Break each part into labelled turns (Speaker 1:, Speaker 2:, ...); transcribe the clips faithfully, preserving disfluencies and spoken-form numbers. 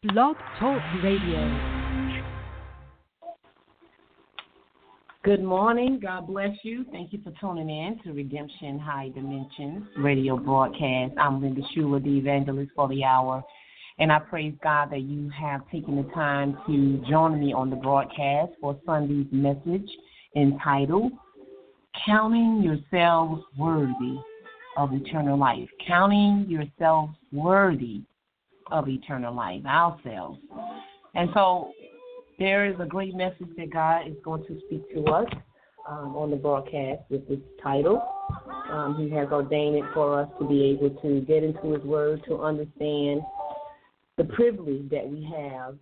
Speaker 1: Blog Talk Radio.
Speaker 2: Good morning. God bless you. Thank you for tuning in to Redemption High Dimensions radio broadcast. I'm Linda Shula, the evangelist for the hour, and I praise God that you have taken the time to join me on the broadcast for Sunday's message entitled, Counting Yourselves Worthy of Eternal Life. Counting yourselves worthy of eternal life, ourselves. And so there is a great message that God is going to speak to us um, on the broadcast with this title. Um, he has ordained it for us to be able to get into His Word, to understand the privilege that we have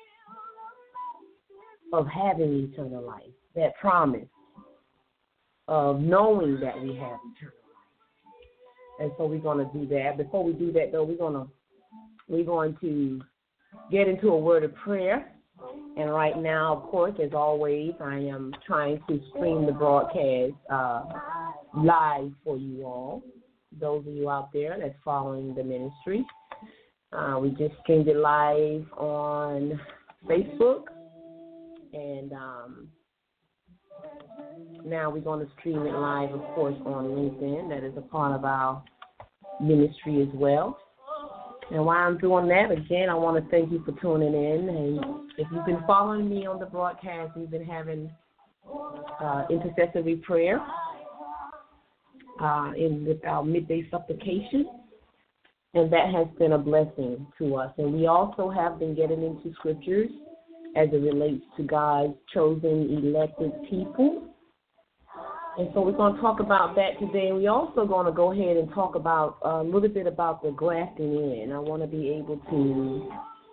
Speaker 2: of having eternal life, that promise of knowing that we have eternal life. And so we're going to do that. Before we do that, though, we're going to we're going to get into a word of prayer. And right now, of course, as always, I am trying to stream the broadcast uh, live for you all. Those of you out there that's following the ministry, uh, we just streamed it live on Facebook, and um, now we're going to stream it live, of course, on LinkedIn. That is a part of our ministry as well. And while I'm doing that, again, I want to thank you for tuning in. And if you've been following me on the broadcast, we've been having uh, intercessory prayer uh, in with our midday supplication, and that has been a blessing to us. And we also have been getting into scriptures as it relates to God's chosen, elected people. And so we're going to talk about that today. And we're also going to go ahead and talk about uh, a little bit about the grafting in. I want to be able to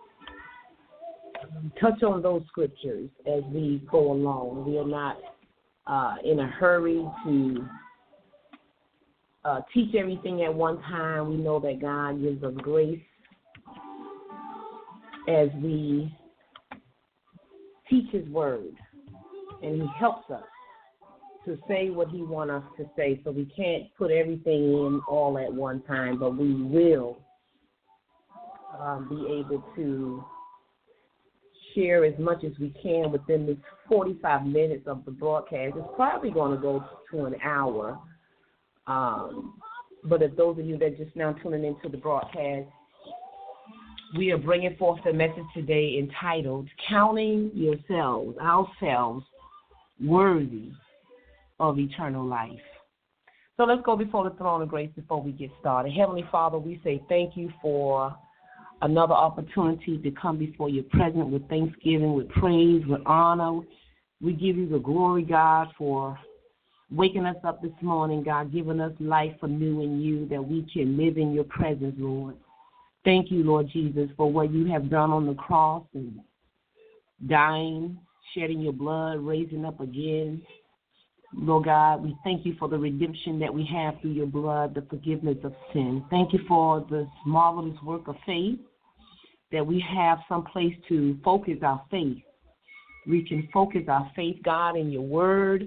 Speaker 2: touch on those scriptures as we go along. We are not uh, in a hurry to uh, teach everything at one time. We know that God gives us grace as we teach His word, and He helps us to say what He wants us to say. So we can't put everything in all at one time, but we will um, be able to share as much as we can within this forty-five minutes of the broadcast. It's probably going to go to an hour. Um, but if those of you that are just now tuning into the broadcast, we are bringing forth a message today entitled, Counting Yourselves, Ourselves, Worthy of Eternal Life. So let's go before the throne of grace before we get started. Heavenly Father, we say thank you for another opportunity to come before your presence with thanksgiving, with praise, with honor. We give you the glory, God, for waking us up this morning, God, giving us life anew in you that we can live in your presence, Lord. Thank you, Lord Jesus, for what you have done on the cross and dying, shedding your blood, raising up again. Lord God, we thank you for the redemption that we have through your blood, the forgiveness of sin. Thank you for this marvelous work of faith, that we have some place to focus our faith. We can focus our faith, God, in your word.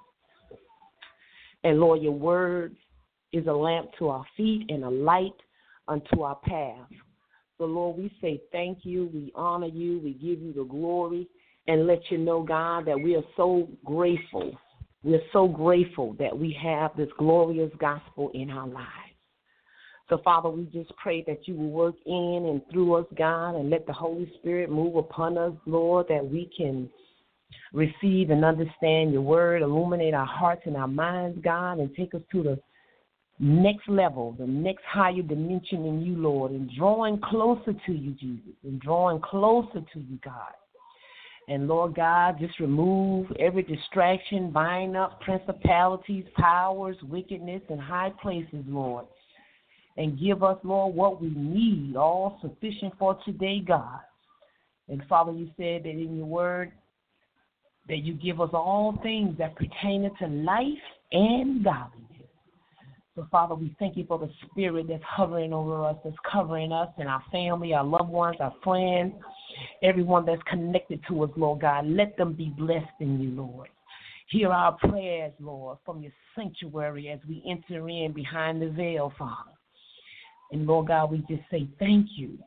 Speaker 2: And, Lord, your word is a lamp to our feet and a light unto our path. So, Lord, we say thank you. We honor you. We give you the glory and let you know, God, that we are so grateful. We're so grateful that we have this glorious gospel in our lives. So, Father, we just pray that you will work in and through us, God, and let the Holy Spirit move upon us, Lord, that we can receive and understand your word, illuminate our hearts and our minds, God, and take us to the next level, the next higher dimension in you, Lord, and drawing closer to you, Jesus, and drawing closer to you, God. And, Lord God, just remove every distraction, bind up principalities, powers, wickedness, and high places, Lord. And give us, Lord, what we need, all sufficient for today, God. And, Father, you said that in your word that you give us all things that pertain to life and godliness. So, Father, we thank you for the spirit that's hovering over us, that's covering us and our family, our loved ones, our friends, everyone that's connected to us, Lord God. Let them be blessed in you, Lord. Hear our prayers, Lord, from your sanctuary as we enter in behind the veil, Father. And, Lord God, we just say thank you.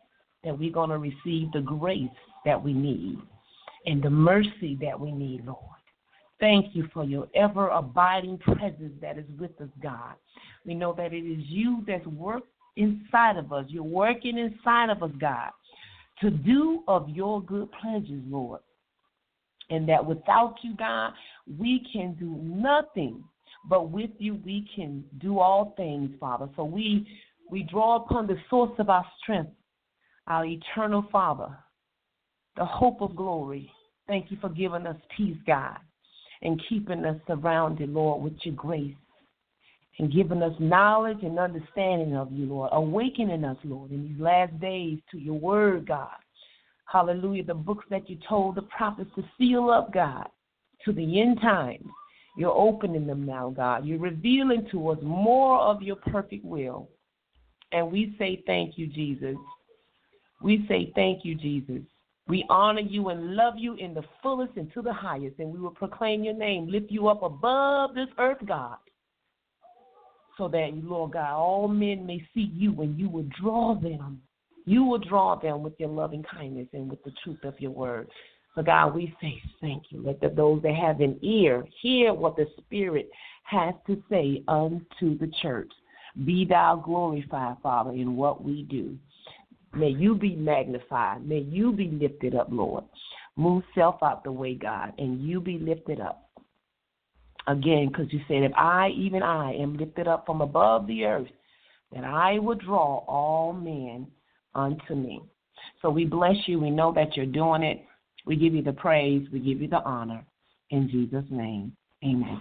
Speaker 2: that we're going to receive the grace that we need and the mercy that we need, Lord. Thank you for your ever-abiding presence that is with us, God. We know that it is you that's worked inside of us. You're working inside of us, God, to do of your good pleasures, Lord. And that without you, God, we can do nothing. But with you, we can do all things, Father. So we we draw upon the source of our strength, our eternal Father, the hope of glory. Thank you for giving us peace, God, and keeping us surrounded, Lord, with your grace, and giving us knowledge and understanding of you, Lord, awakening us, Lord, in these last days to your word, God. Hallelujah, the books that you told the prophets to seal up, God, to the end times. You're opening them now, God. You're revealing to us more of your perfect will. And we say thank you, Jesus. We say thank you, Jesus. We honor you and love you in the fullest and to the highest, and we will proclaim your name, lift you up above this earth, God, so that, Lord God, all men may see you and you will draw them. You will draw them with your loving kindness and with the truth of your word. So, God, we say thank you. Let the, those that have an ear hear what the Spirit has to say unto the church. Be thou glorified, Father, in what we do. May you be magnified. May you be lifted up, Lord. Move self out the way, God, and you be lifted up. Again, because you said, if I, even I, am lifted up from above the earth, that I will draw all men unto me. So we bless you. We know that you're doing it. We give you the praise. We give you the honor. In Jesus' name, amen.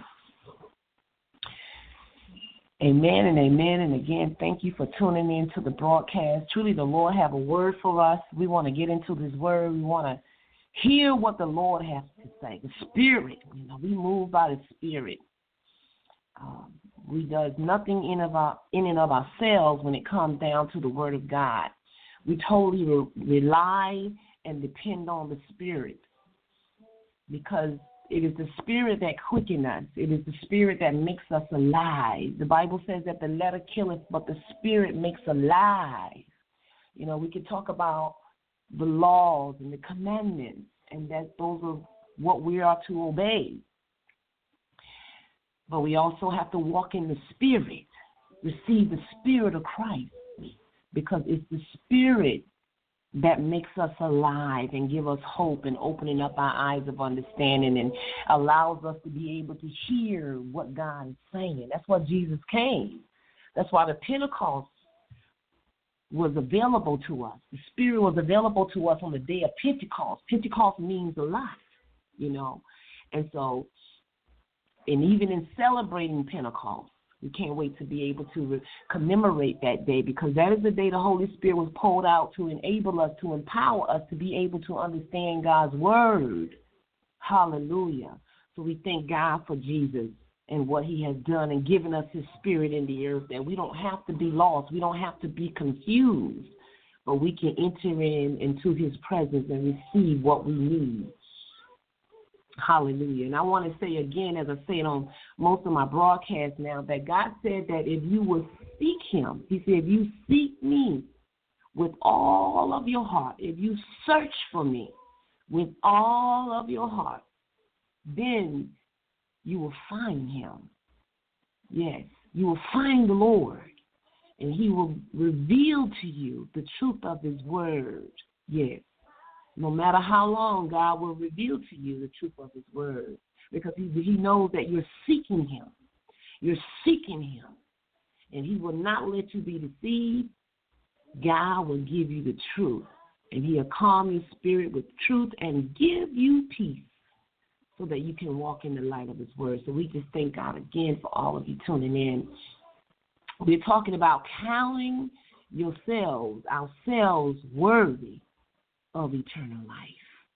Speaker 2: Amen and amen. And again, thank you for tuning in to the broadcast. Truly, the Lord have a word for us. We want to get into this word. We want to hear what the Lord has to say. The Spirit, you know, we move by the Spirit. Um, we does nothing in of our in and of ourselves when it comes down to the Word of God. We totally re- rely and depend on the Spirit, because it is the Spirit that quickens us. It is the Spirit that makes us alive. The Bible says that the letter killeth, but the Spirit makes alive. You know, we could talk about the laws and the commandments, and that those are what we are to obey. But we also have to walk in the Spirit, receive the Spirit of Christ, because it's the Spirit that makes us alive and give us hope and opening up our eyes of understanding and allows us to be able to hear what God is saying. That's why Jesus came. That's why the Pentecost was available to us. The Spirit was available to us on the day of Pentecost. Pentecost means a lot, you know. And so, and even in celebrating Pentecost, we can't wait to be able to re- commemorate that day, because that is the day the Holy Spirit was poured out to enable us, to empower us to be able to understand God's word. Hallelujah. So we thank God for Jesus and what he has done and given us his Spirit in the earth, that we don't have to be lost. We don't have to be confused, but we can enter in into his presence and receive what we need. Hallelujah. And I want to say again, as I say it on most of my broadcasts now, that God said that if you will seek him, he said, if you seek me with all of your heart, if you search for me with all of your heart, then you will find him. Yes, you will find the Lord, and he will reveal to you the truth of his word. Yes. No matter how long, God will reveal to you the truth of his word, because he, he knows that you're seeking him. You're seeking him, and he will not let you be deceived. God will give you the truth, and he'll calm your spirit with truth and give you peace so that you can walk in the light of his word. So we just thank God again for all of you tuning in. We're talking about counting yourselves, ourselves, worthy of eternal life.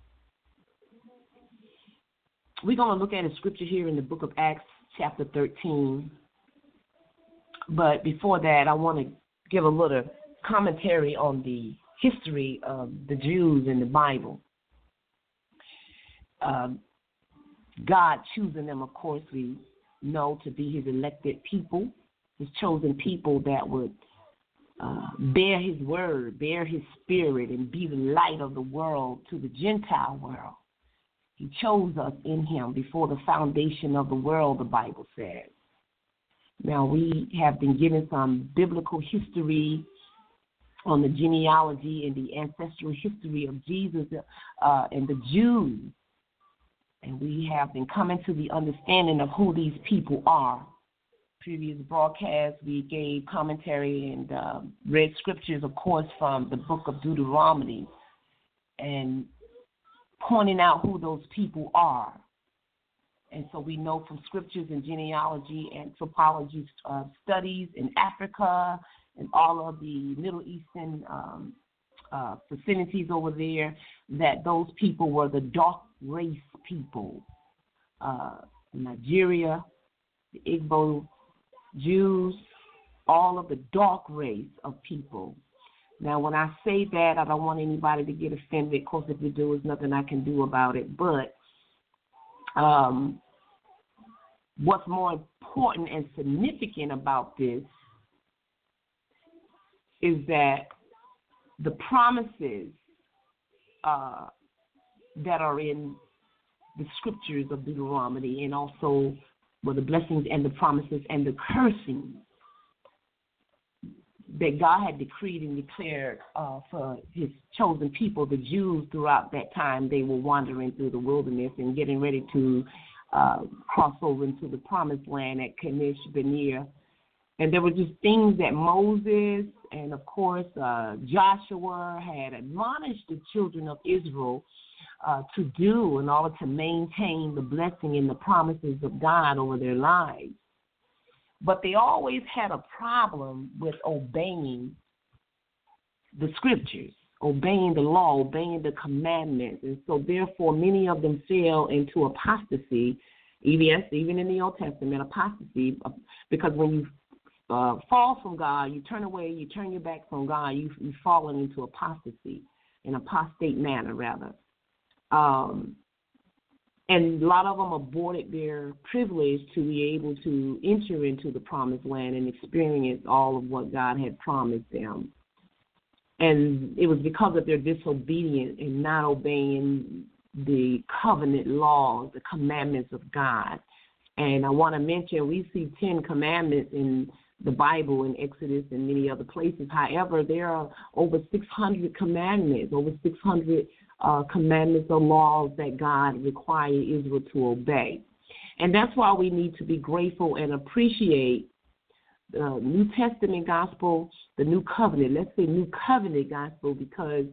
Speaker 2: We're going to look at a scripture here in the book of Acts, chapter thirteen. But before that, I want to give a little commentary on the history of the Jews in the Bible. Uh, God choosing them, of course, we know to be his elected people, his chosen people that would uh, bear his word, bear his spirit, and be the light of the world to the Gentile world. He chose us in him before the foundation of the world, the Bible says. Now, we have been given some biblical history on the genealogy and the ancestral history of Jesus uh, and the Jews. And we have been coming to the understanding of who these people are. Previous broadcasts, we gave commentary and uh, read scriptures, of course, from the book of Deuteronomy, and pointing out who those people are. And so we know from scriptures and genealogy, anthropology uh, studies in Africa and all of the Middle Eastern um, uh, vicinities over there, that those people were the dark race people. Uh, Nigeria, the Igbo Jews, all of the dark race of people. Now, when I say that, I don't want anybody to get offended. Of course, if you do, there's nothing I can do about it. But um, what's more important and significant about this is that the promises uh, that are in the scriptures of Deuteronomy, and also well, the blessings and the promises and the cursing that God had decreed and declared uh, for his chosen people, the Jews, throughout that time. They were wandering through the wilderness and getting ready to uh, cross over into the promised land at Kadesh Barnea. And there were just things that Moses and, of course, uh, Joshua had admonished the children of Israel uh, to do in order to maintain the blessing and the promises of God over their lives. But they always had a problem with obeying the scriptures, obeying the law, obeying the commandments. And so, therefore, many of them fell into apostasy, yes, even in the Old Testament, apostasy, because when you uh, fall from God, you turn away, you turn your back from God, you, you've fallen into apostasy, an apostate manner, rather. Um, and a lot of them aborted their privilege to be able to enter into the promised land and experience all of what God had promised them. And it was because of their disobedience and not obeying the covenant laws, the commandments of God. And I want to mention, we see ten commandments in the Bible, in Exodus and many other places. However, there are over six hundred commandments, over six hundred uh, commandments or laws that God required Israel to obey. And that's why we need to be grateful and appreciate the New Testament gospel, the New Covenant, let's say New Covenant gospel, because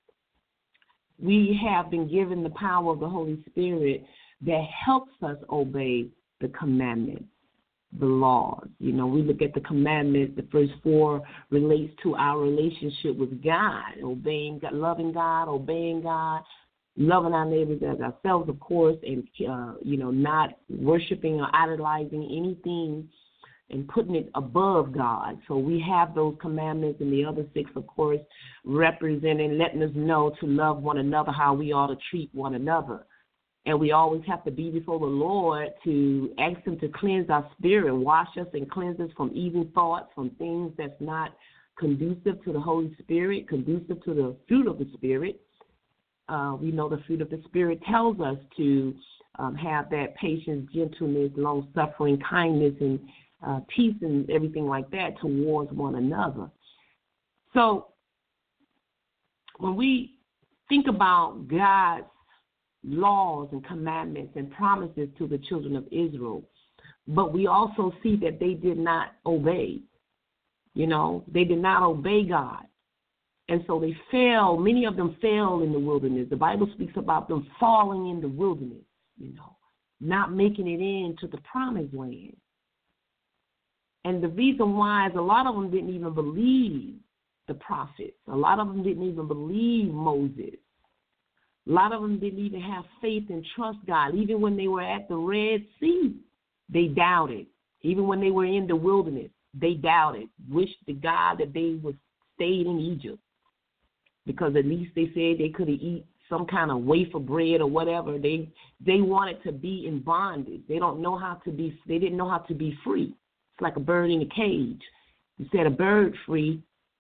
Speaker 2: we have been given the power of the Holy Spirit that helps us obey the commandments, the laws. You know, we look at the commandments, the first four relates to our relationship with God, obeying God, loving God, obeying God, loving our neighbors as ourselves, of course, and, uh, you know, not worshiping or idolizing anything and putting it above God. So we have those commandments, and the other six, of course, representing, letting us know to love one another, how we ought to treat one another. And we always have to be before the Lord to ask him to cleanse our spirit, wash us and cleanse us from evil thoughts, from things that's not conducive to the Holy Spirit, conducive to the fruit of the Spirit. Uh, we know the fruit of the Spirit tells us to um, have that patience, gentleness, long-suffering, kindness, and uh, peace and everything like that towards one another. So when we think about God's laws and commandments and promises to the children of Israel, but we also see that they did not obey. You know, they did not obey God. And so they fell, many of them fell in the wilderness. The Bible speaks about them falling in the wilderness, you know, not making it into the promised land. And the reason why is a lot of them didn't even believe the prophets. A lot of them didn't even believe Moses. A lot of them didn't even have faith and trust God. Even when they were at the Red Sea, they doubted. Even when they were in the wilderness, they doubted. Wished to God that they would stayed in Egypt, because at least they said they could have eat some kind of wafer bread or whatever. They they wanted to be in bondage. They don't know how to be. They didn't know how to be free. It's like a bird in a cage. You set a bird free,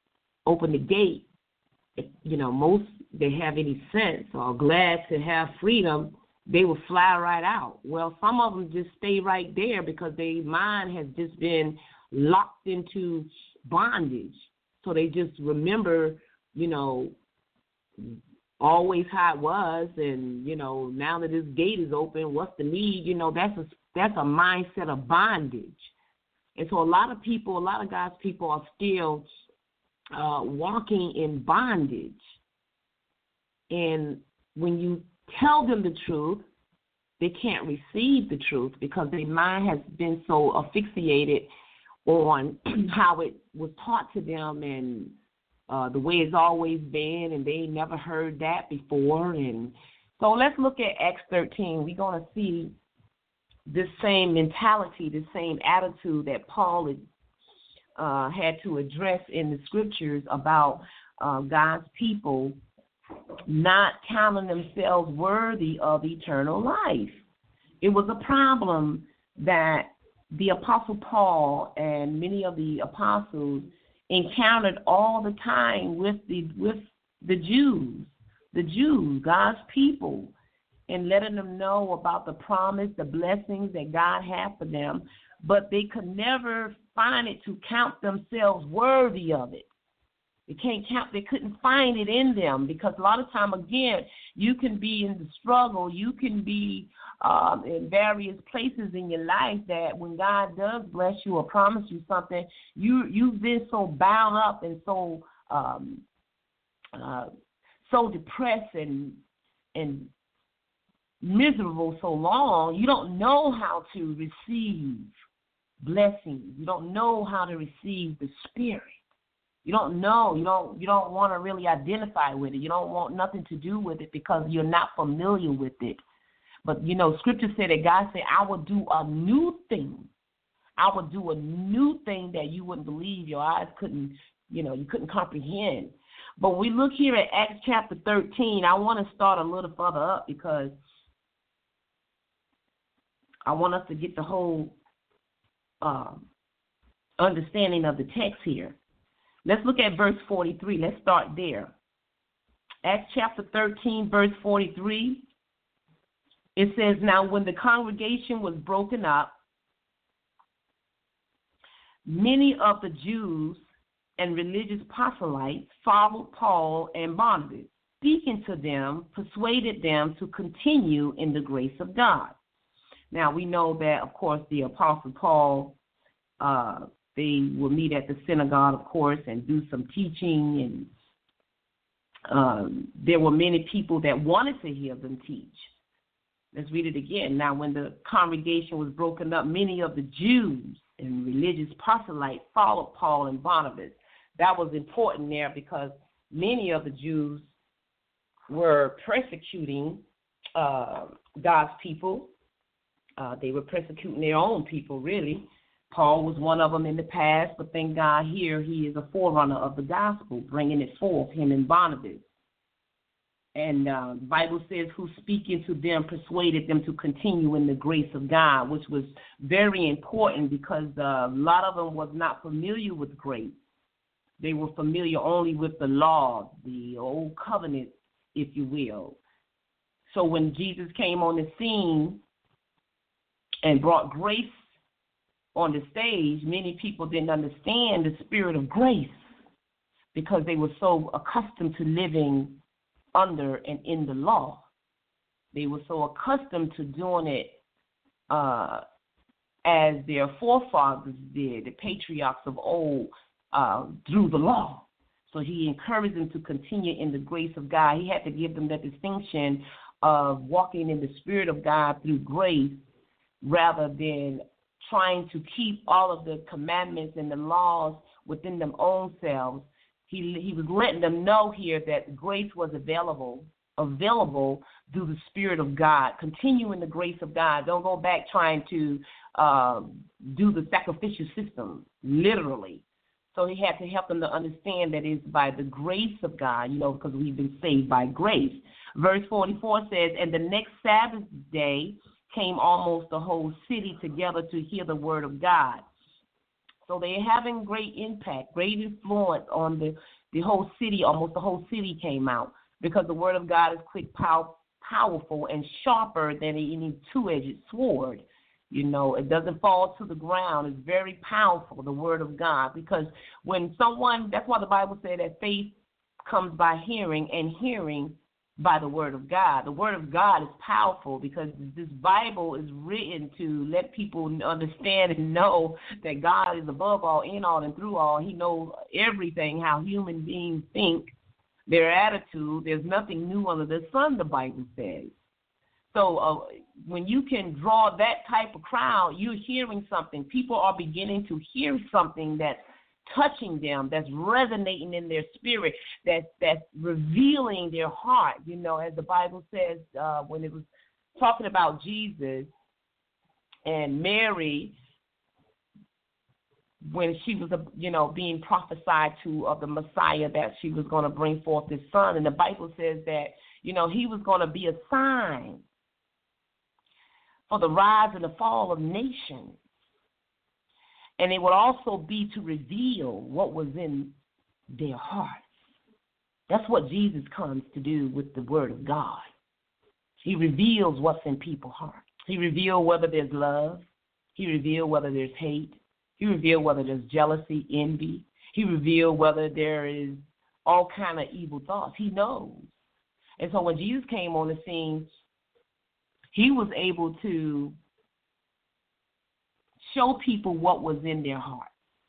Speaker 2: open the gate, if, you know, most they have any sense or glad to have freedom, they will fly right out. Well, some of them just stay right there because their mind has just been locked into bondage. So they just remember, you know, always how it was, and, you know, now that this gate is open, what's the need? You know, that's a, that's a mindset of bondage. And so a lot of people, a lot of God's people are still uh, walking in bondage. And when you tell them the truth, they can't receive the truth because their mind has been so asphyxiated on how it was taught to them and uh, the way it's always been, and they never heard that before. And so let's look at Acts thirteen. We're going to see this same mentality, this same attitude that Paul had, uh, had to address in the scriptures about uh, God's people not counting themselves worthy of eternal life. It was a problem that the Apostle Paul and many of the apostles encountered all the time with the with the Jews, the Jews, God's people, and letting them know about the promise, the blessings that God had for them, but they could never find it to count themselves worthy of it. They can't count. They couldn't find it in them because a lot of time, again, you can be in the struggle. You can be um, in various places in your life that when God does bless you or promise you something, you you've been so bound up and so um, uh, so depressed and and miserable so long, you don't know how to receive blessings. You don't know how to receive the Spirit. You don't know. You don't. You don't want to really identify with it. You don't want nothing to do with it because you're not familiar with it. But you know, Scripture said that God said, "I will do a new thing. I will do a new thing that you wouldn't believe. Your eyes couldn't. You know, you couldn't comprehend." But we look here at Acts chapter thirteen. I want to start a little further up because I want us to get the whole uh, understanding of the text here. Let's look at verse forty-three. Let's start there. Acts chapter thirteen, verse forty-three. It says, "Now when the congregation was broken up, many of the Jews and religious proselytes followed Paul and Barnabas, speaking to them, persuaded them to continue in the grace of God." Now we know that, of course, the Apostle Paul, uh, they will meet at the synagogue, of course, and do some teaching. And um, there were many people that wanted to hear them teach. Let's read it again. "Now, when the congregation was broken up, many of the Jews and religious proselytes followed Paul and Barnabas." That was important there because many of the Jews were persecuting uh, God's people. Uh, they were persecuting their own people, really. Paul was one of them in the past, but thank God here he is a forerunner of the gospel, bringing it forth, him and Barnabas. And uh, the Bible says, "who speaking to them persuaded them to continue in the grace of God," which was very important because uh, a lot of them was not familiar with grace. They were familiar only with the law, the old covenant, if you will. So when Jesus came on the scene and brought grace on the stage, many people didn't understand the spirit of grace because they were so accustomed to living under and in the law. They were so accustomed to doing it uh, as their forefathers did, the patriarchs of old, uh, through the law. So he encouraged them to continue in the grace of God. He had to give them that distinction of walking in the spirit of God through grace rather than trying to keep all of the commandments and the laws within their own selves. He he was letting them know here that grace was available, available through the Spirit of God. Continue in the grace of God. Don't go back trying to uh, do the sacrificial system, literally. So he had to help them to understand that it's by the grace of God, you know, because we've been saved by grace. Verse forty-four says, "And the next Sabbath day came almost the whole city together to hear the word of God." So they're having great impact, great influence on the the whole city, almost the whole city came out, because the word of God is quick, pow, powerful, and sharper than any two-edged sword. You know, it doesn't fall to the ground. It's very powerful, the word of God, because when someone, that's why the Bible said that faith comes by hearing, and hearing by the word of God. The word of God is powerful because this Bible is written to let people understand and know that God is above all, in all, and through all. He knows everything, how human beings think, their attitude. There's nothing new under the sun, the Bible says. So uh, when you can draw that type of crowd, you're hearing something. People are beginning to hear something that's touching them, that's resonating in their spirit, that's, that's revealing their heart. You know, as the Bible says, uh, when it was talking about Jesus and Mary, when she was, you know, being prophesied to of the Messiah, that she was going to bring forth this son. And the Bible says that, you know, he was going to be a sign for the rise and the fall of nations. And it would also be to reveal what was in their hearts. That's what Jesus comes to do with the word of God. He reveals what's in people's hearts. He reveals whether there's love. He reveals whether there's hate. He reveals whether there's jealousy, envy. He reveals whether there is all kind of evil thoughts. He knows. And so when Jesus came on the scene, he was able to show people what was in their heart.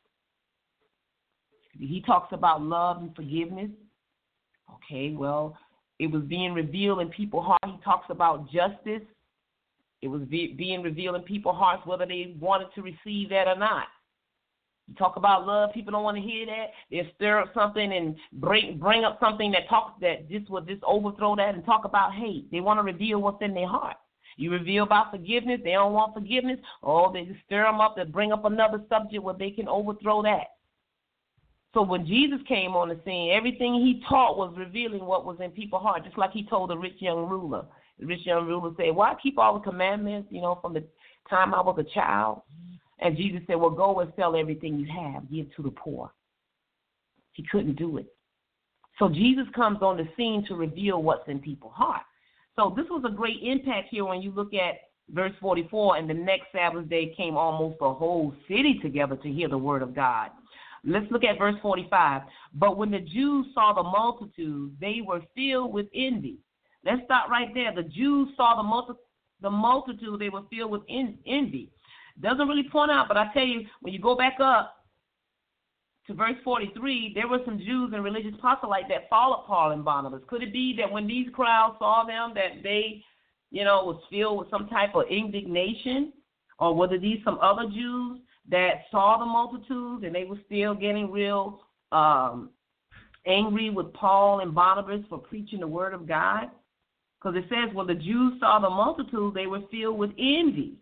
Speaker 2: He talks about love and forgiveness. Okay, well, it was being revealed in people's hearts. He talks about justice. It was be, being revealed in people's hearts, whether they wanted to receive that or not. You talk about love, people don't want to hear that. They stir up something and bring bring up something that talks that just will just overthrow that and talk about hate. They want to reveal what's in their heart. You reveal about forgiveness, they don't want forgiveness. Oh, they just stir them up to bring up another subject where they can overthrow that. So when Jesus came on the scene, everything he taught was revealing what was in people's heart, just like he told the rich young ruler. The rich young ruler said, why keep all the commandments, you know, from the time I was a child? And Jesus said, well, go and sell everything you have, give to the poor. He couldn't do it. So Jesus comes on the scene to reveal what's in people's hearts. So this was a great impact here when you look at verse forty-four, and the next Sabbath day came almost the whole city together to hear the word of God. Let's look at verse forty-five. But when the Jews saw the multitude, they were filled with envy. Let's stop right there. The Jews saw the, multi- the multitude, they were filled with en- envy. Doesn't really point out, but I tell you, when you go back up to verse forty-three, there were some Jews and religious proselytes that followed Paul and Barnabas. Could it be that when these crowds saw them that they, you know, was filled with some type of indignation? Or were these some other Jews that saw the multitudes and they were still getting real um, angry with Paul and Barnabas for preaching the word of God? Because it says when the Jews saw the multitudes, they were filled with envy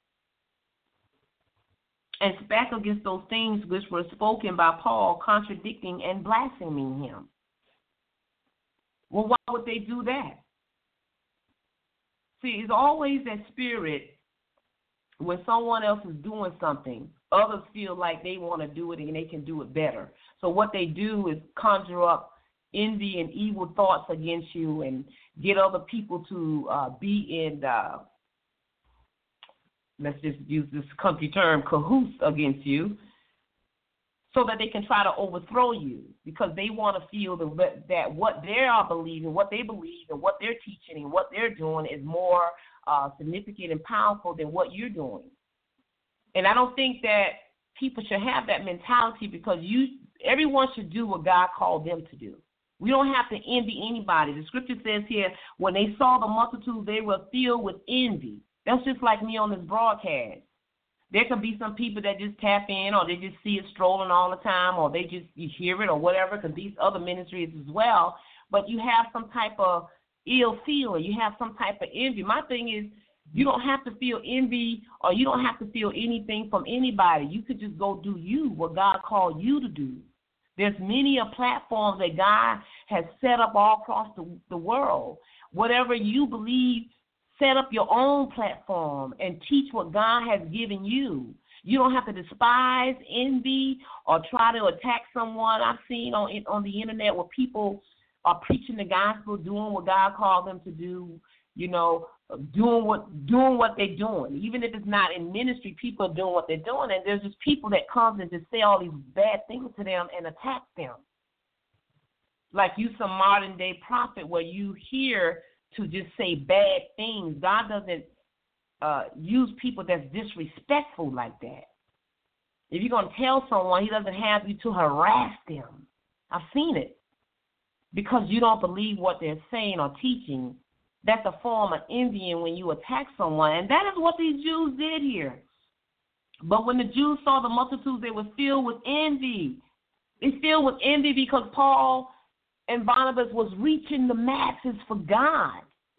Speaker 2: and spake against those things which were spoken by Paul, contradicting and blaspheming him. Well, why would they do that? See, it's always that spirit when someone else is doing something, others feel like they want to do it and they can do it better. So what they do is conjure up envy and evil thoughts against you and get other people to uh, be in uh, let's just use this country term, cahoots against you, so that they can try to overthrow you because they want to feel the, that what they are believing, what they believe, and what they're teaching and what they're doing is more uh, significant and powerful than what you're doing. And I don't think that people should have that mentality because you, everyone should do what God called them to do. We don't have to envy anybody. The scripture says here, when they saw the multitude, they were filled with envy. That's just like me on this broadcast. There could be some people that just tap in or they just see it strolling all the time or they just you hear it or whatever because these other ministries as well. But you have some type of ill feeling. You have some type of envy. My thing is you don't have to feel envy or you don't have to feel anything from anybody. You could just go do you, what God called you to do. There's many a platforms that God has set up all across the, the world. Whatever you believe, set up your own platform and teach what God has given you. You don't have to despise, envy, or try to attack someone. I've seen on on the internet where people are preaching the gospel, doing what God called them to do, you know, doing what doing what they're doing. Even if it's not in ministry, people are doing what they're doing, and there's just people that comes and just say all these bad things to them and attack them. Like you some modern day prophet where you hear to just say bad things. God doesn't uh, use people that's disrespectful like that. If you're going to tell someone, he doesn't have you to harass them. I've seen it. Because you don't believe what they're saying or teaching, that's a form of envying when you attack someone. And that is what these Jews did here. But when the Jews saw the multitudes, they were filled with envy. They filled with envy because Paul and Barnabas was reaching the masses for God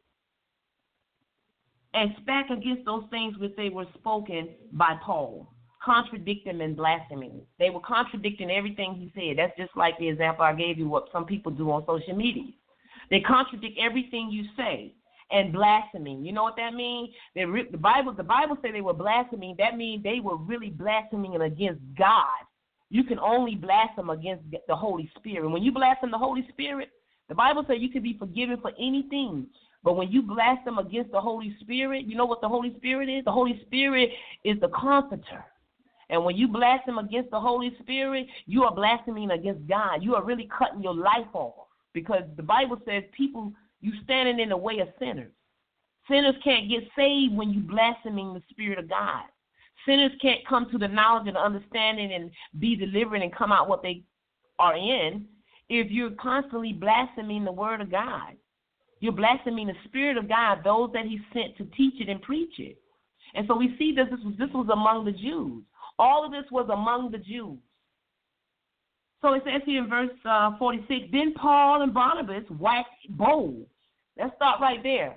Speaker 2: and spake against those things which they were spoken by Paul, contradicting and blaspheming. They were contradicting everything he said. That's just like the example I gave you, what some people do on social media. They contradict everything you say and blaspheming. You know what that means? They re- the Bible, the Bible says they were blaspheming. That means they were really blaspheming against God. You can only blaspheme against the Holy Spirit. When you blaspheme the Holy Spirit, the Bible says you can be forgiven for anything. But when you blaspheme against the Holy Spirit, you know what the Holy Spirit is? The Holy Spirit is the comforter. And when you blaspheme against the Holy Spirit, you are blaspheming against God. You are really cutting your life off because the Bible says people, you standing in the way of sinners. Sinners can't get saved when you blaspheming the Spirit of God. Sinners can't come to the knowledge and understanding and be delivered and come out what they are in if you're constantly blaspheming the Word of God. You're blaspheming the Spirit of God, those that he sent to teach it and preach it. And so we see that this was, this was among the Jews. All of this was among the Jews. So it says here in verse uh, forty-six, then Paul and Barnabas waxed bold. Let's start right there.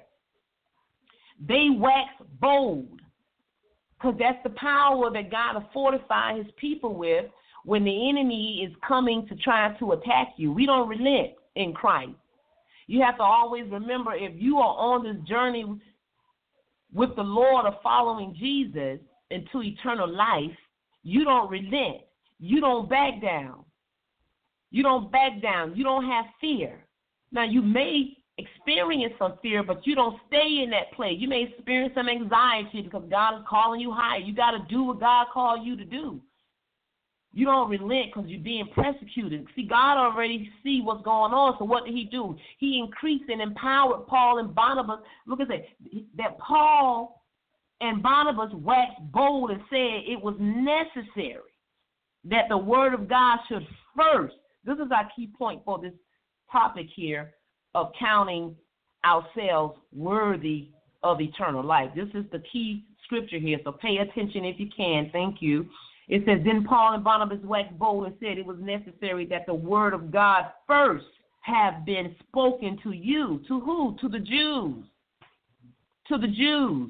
Speaker 2: They waxed bold because that's the power that God will fortify his people with when the enemy is coming to try to attack you. We don't relent in Christ. You have to always remember if you are on this journey with the Lord of following Jesus into eternal life, you don't relent. You don't back down. You don't back down. You don't have fear. Now, you may experience some fear, but you don't stay in that place. You may experience some anxiety because God is calling you higher. You got to do what God called you to do. You don't relent because you're being persecuted. See, God already see what's going on, so what did he do? He increased and empowered Paul and Barnabas. Look at that. That Paul and Barnabas waxed bold and said it was necessary that the word of God should first. This is our key point for this topic here of counting ourselves worthy of eternal life. This is the key scripture here, so pay attention if you can. Thank you. It says, then Paul and Barnabas waxed bold and said it was necessary that the word of God first have been spoken to you. To who? To the Jews. To the Jews.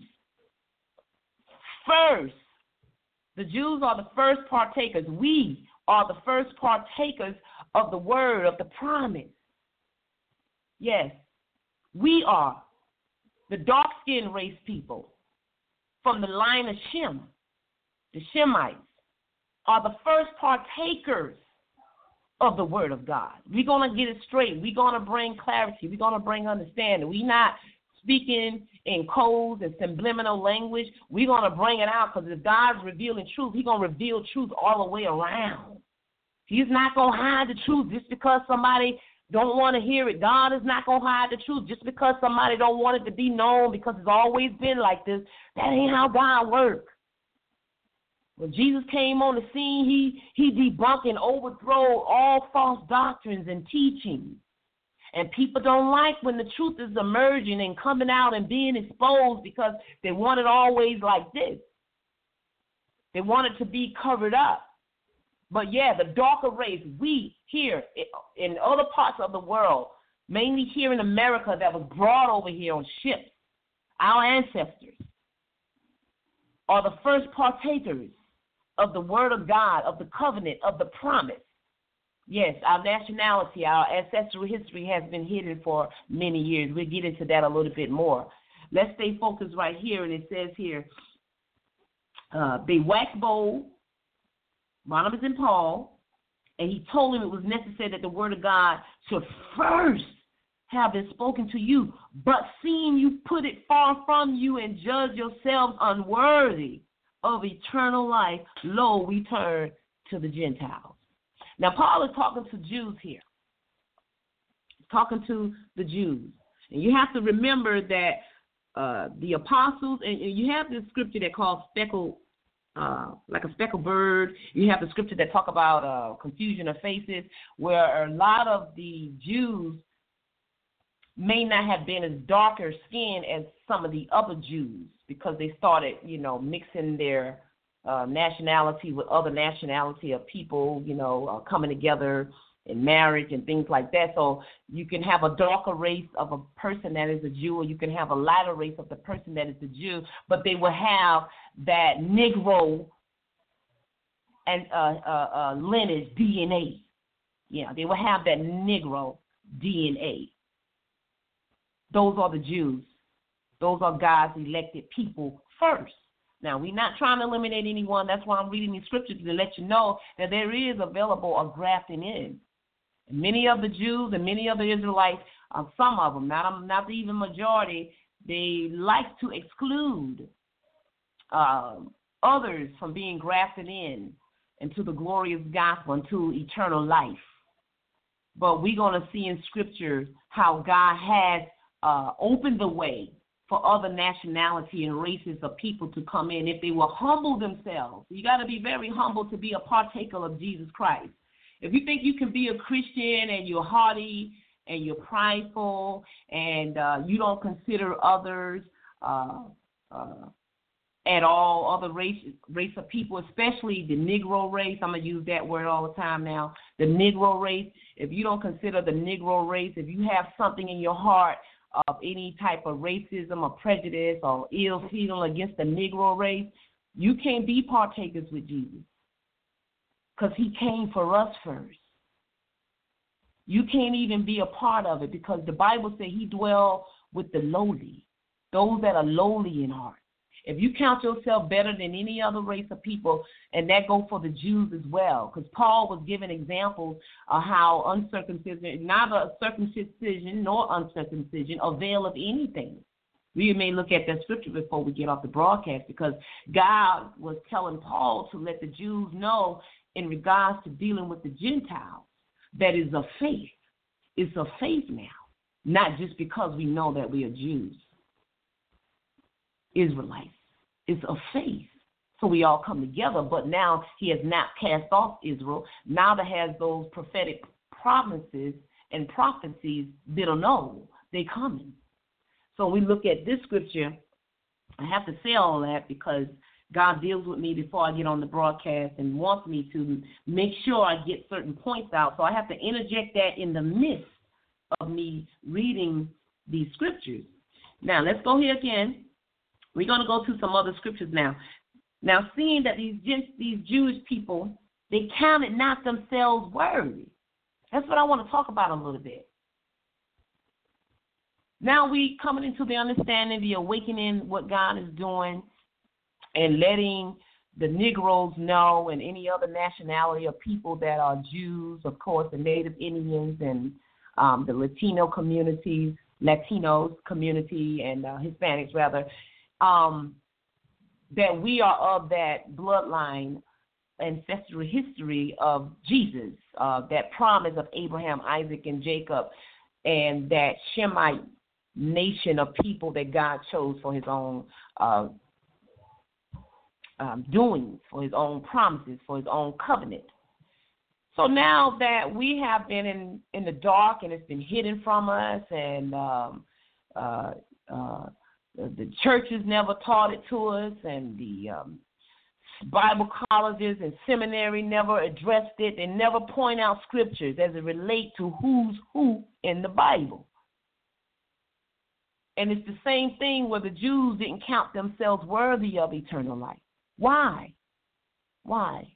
Speaker 2: First. The Jews are the first partakers. We are the first partakers of the word, of the promise. Yes, we are the dark-skinned race people from the line of Shem. The Shemites are the first partakers of the word of God. We're going to get it straight. We're going to bring clarity. We're going to bring understanding. We're not speaking in codes and subliminal language. We're going to bring it out because if God's revealing truth, he's going to reveal truth all the way around. He's not going to hide the truth just because somebody don't want to hear it. God is not going to hide the truth just because somebody don't want it to be known because it's always been like this. That ain't how God works. When Jesus came on the scene, he, he debunked and overthrew all false doctrines and teachings. And people don't like when the truth is emerging and coming out and being exposed because they want it always like this. They want it to be covered up. But, yeah, the darker race, we here in other parts of the world, mainly here in America that was brought over here on ships, our ancestors are the first partakers of the word of God, of the covenant, of the promise. Yes, our nationality, our ancestral history has been hidden for many years. We'll get into that a little bit more. Let's stay focused right here, and it says here, uh, they waxed bold, Barnabas and Paul, and he told them it was necessary that the word of God should first have been spoken to you, but seeing you put it far from you and judge yourselves unworthy of eternal life, lo, we turn to the Gentiles. Now, Paul is talking to Jews here, talking to the Jews. And you have to remember that uh, the apostles, and you have this scripture that calls speckled, uh, like a speckled bird. You have the scripture that talk about uh, confusion of faces, where a lot of the Jews may not have been as darker skinned as some of the other Jews, because they started, you know, mixing their uh, nationality with other nationality of people, you know, uh, coming together in marriage and things like that. So you can have a darker race of a person that is a Jew, or you can have a lighter race of the person that is a Jew, but they will have that Negro and uh, uh, uh, lineage D N A. Yeah, they will have that Negro D N A. Those are the Jews. Those are God's elected people first. Now, we're not trying to eliminate anyone. That's why I'm reading these scriptures to let you know that there is available a grafting in. And many of the Jews and many of the Israelites, uh, some of them, not, not even majority, they like to exclude uh, others from being grafted in into the glorious gospel, into eternal life. But we're going to see in Scripture how God has uh, opened the way for other nationality and races of people to come in if they will humble themselves. You got to be very humble to be a partaker of Jesus Christ. If you think you can be a Christian and you're haughty and you're prideful and uh, you don't consider others uh, uh, at all, other race, race of people, especially the Negro race, I'm going to use that word all the time now, the Negro race, if you don't consider the Negro race, if you have something in your heart of any type of racism or prejudice or ill feeling against the Negro race, you can't be partakers with Jesus, because he came for us first. You can't even be a part of it, because the Bible says he dwells with the lowly, those that are lowly in heart. If you count yourself better than any other race of people, and that goes for the Jews as well, because Paul was giving examples of how uncircumcision, neither circumcision nor uncircumcision avail of anything. We may look at that scripture before we get off the broadcast, because God was telling Paul to let the Jews know in regards to dealing with the Gentiles that is of faith. It's of faith now, not just because we know that we are Jews, Israelites. It's of faith. So we all come together, but now he has not cast off Israel. Now that has those prophetic promises and prophecies that are known, they coming. So we look at this scripture. I have to say all that because God deals with me before I get on the broadcast and wants me to make sure I get certain points out. So I have to interject that in the midst of me reading these scriptures. Now, let's go here again. We're going to go to some other scriptures now. Now, seeing that these these Jewish people, they counted not themselves worthy. That's what I want to talk about a little bit. Now we coming into the understanding, the awakening, what God is doing, and letting the Negroes know, and any other nationality of people that are Jews, of course, the Native Indians and um, the Latino communities, Latinos community, and uh, Hispanics rather, um, that we are of that bloodline, ancestral history of Jesus, uh, that promise of Abraham, Isaac, and Jacob, and that Shemite nation of people that God chose for his own uh, um, doings, for his own promises, for his own covenant. So now that we have been in, in the dark and it's been hidden from us, and um, uh, uh, the churches never taught it to us, and the um, Bible colleges and seminary never addressed it, and never point out scriptures as it relates to who's who in the Bible. And it's the same thing where the Jews didn't count themselves worthy of eternal life. Why? Why?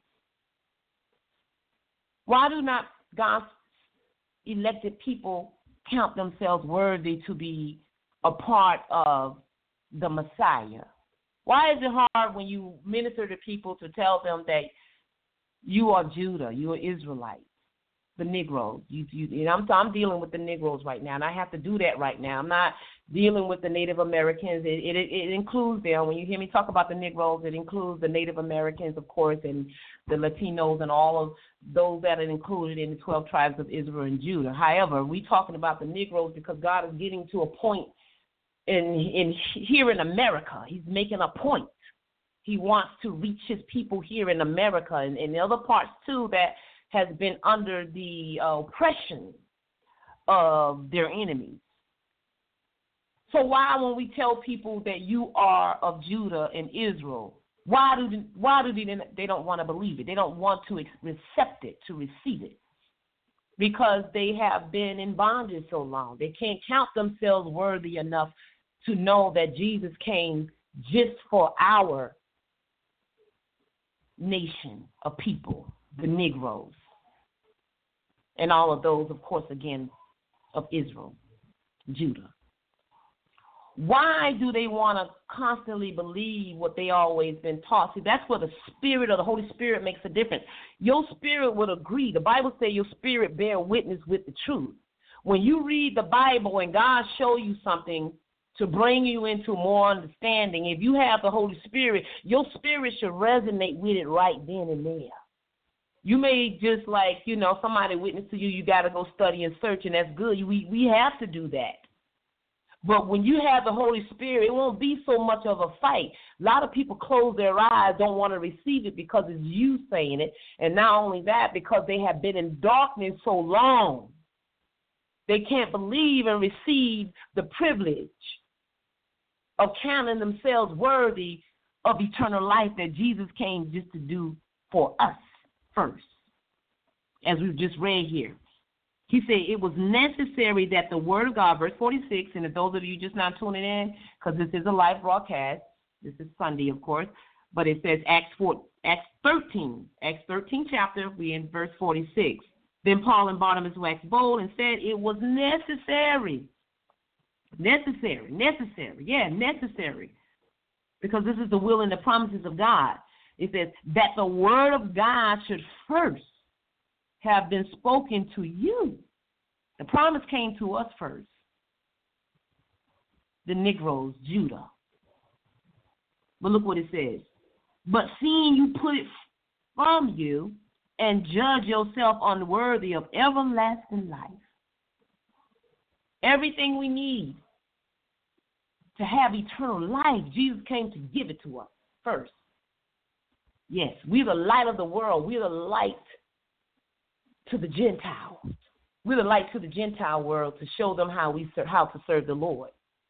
Speaker 2: Why do not God's elected people count themselves worthy to be a part of the Messiah, Why is it hard when you minister to people to tell them that you are Judah, you are Israelites, the Negroes? You, you, you know, I'm, I'm dealing with the Negroes right now, and I have to do that right now. I'm not dealing with the Native Americans. It, it, it includes them. When you hear me talk about the Negroes, it includes the Native Americans, of course, and the Latinos and all of those that are included in the twelve tribes of Israel and Judah. However, we're talking about the Negroes because God is getting to a point in, in here in America. He's making a point. He wants to reach his people here in America and in other parts, too, that has been under the uh, oppression of their enemies. So why, when we tell people that you are of Judah and Israel, why do why do they they don't want to believe it? They don't want to accept it, to receive it, because they have been in bondage so long. They can't count themselves worthy enough to know that Jesus came just for our nation of people, the Negroes, and all of those, of course, again, of Israel, Judah. Why do they want to constantly believe what they always been taught? See, that's where the Spirit or the Holy Spirit makes a difference. Your spirit would agree. The Bible says your spirit bear witness with the truth. When you read the Bible and God show you something to bring you into more understanding, if you have the Holy Spirit, your spirit should resonate with it right then and there. You may just like, you know, somebody witness to you, you got to go study and search, and that's good. We, we have to do that. But when you have the Holy Spirit, it won't be so much of a fight. A lot of people close their eyes, don't want to receive it because it's you saying it. And not only that, because they have been in darkness so long, they can't believe and receive the privilege of counting themselves worthy of eternal life that Jesus came just to do for us first, as we've just read here. He said it was necessary that the word of God, verse forty-six, and if those of you just not tuning in, because this is a live broadcast, this is Sunday, of course, but it says Acts four, Acts thirteen, Acts thirteen chapter, we in verse forty-six. Then Paul and Barnabas waxed bold and said it was necessary, necessary, necessary, yeah, necessary, because this is the will and the promises of God. It says that the word of God should first have been spoken to you. The promise came to us first. The Negroes, Judah. But look what it says. But seeing you put it from you and judge yourself unworthy of everlasting life. Everything we need to have eternal life, Jesus came to give it to us first. Yes, we're the light of the world. We're the light to the Gentiles. We're the light to the Gentile world to show them how we ser- how to serve the Lord.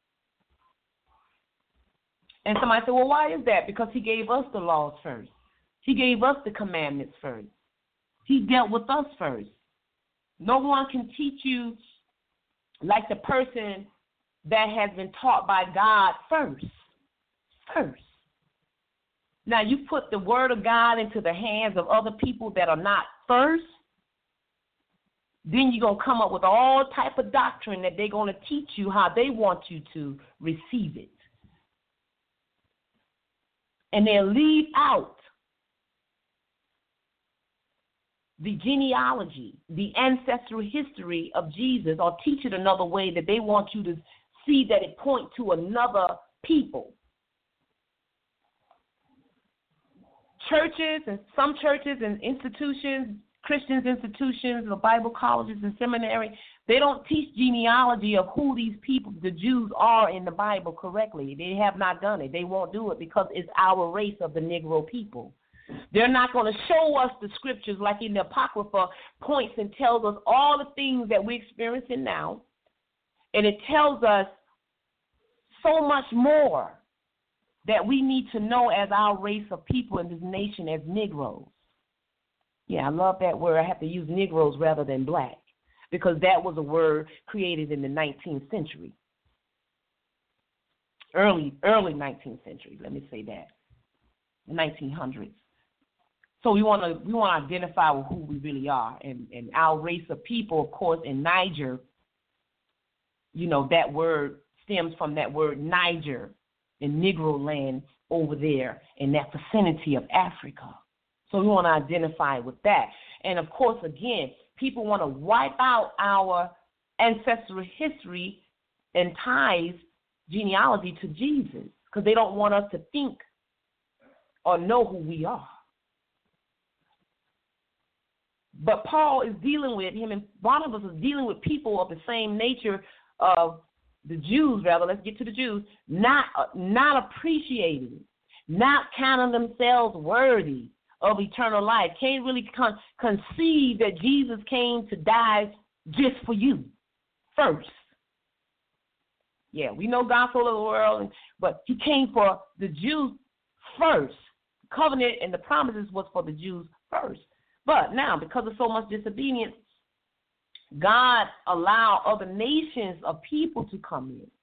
Speaker 2: And somebody said, well, why is that? Because he gave us the laws first. He gave us the commandments first. He dealt with us first. No one can teach you like the person that has been taught by God first. First. Now, you put the word of God into the hands of other people that are not first, then you're going to come up with all type of doctrine that they're going to teach you how they want you to receive it. And they'll leave out the genealogy, the ancestral history of Jesus, or teach it another way that they want you to see that it point to another people. Churches and some churches and institutions, Christians institutions, or Bible colleges and seminary, they don't teach genealogy of who these people, the Jews, are in the Bible correctly. They have not done it. They won't do it because it's our race of the Negro people. They're not going to show us the scriptures like in the Apocrypha points and tells us all the things that we're experiencing now. And it tells us so much more that we need to know as our race of people in this nation as Negroes. Yeah, I love that word. I have to use Negroes rather than black because that was a word created in the nineteenth century. Early, early nineteenth century, let me say that, nineteen hundreds. So we want to we want to identify with who we really are. And, and our race of people, of course, in Niger, you know, that word stems from that word Niger, in Negro land over there in that vicinity of Africa. So we want to identify with that. And, of course, again, people want to wipe out our ancestral history and ties, genealogy to Jesus, because they don't want us to think or know who we are. But Paul is dealing with, him and Barnabas is dealing with people of the same nature of the Jews, rather, let's get to the Jews, not, not appreciating, not counting themselves worthy of eternal life, can't really con- conceive that Jesus came to die just for you first. Yeah, we know gospel of the world, but he came for the Jews first. Covenant and the promises was for the Jews first. But now, because of so much disobedience, God allowed other nations of people to come in.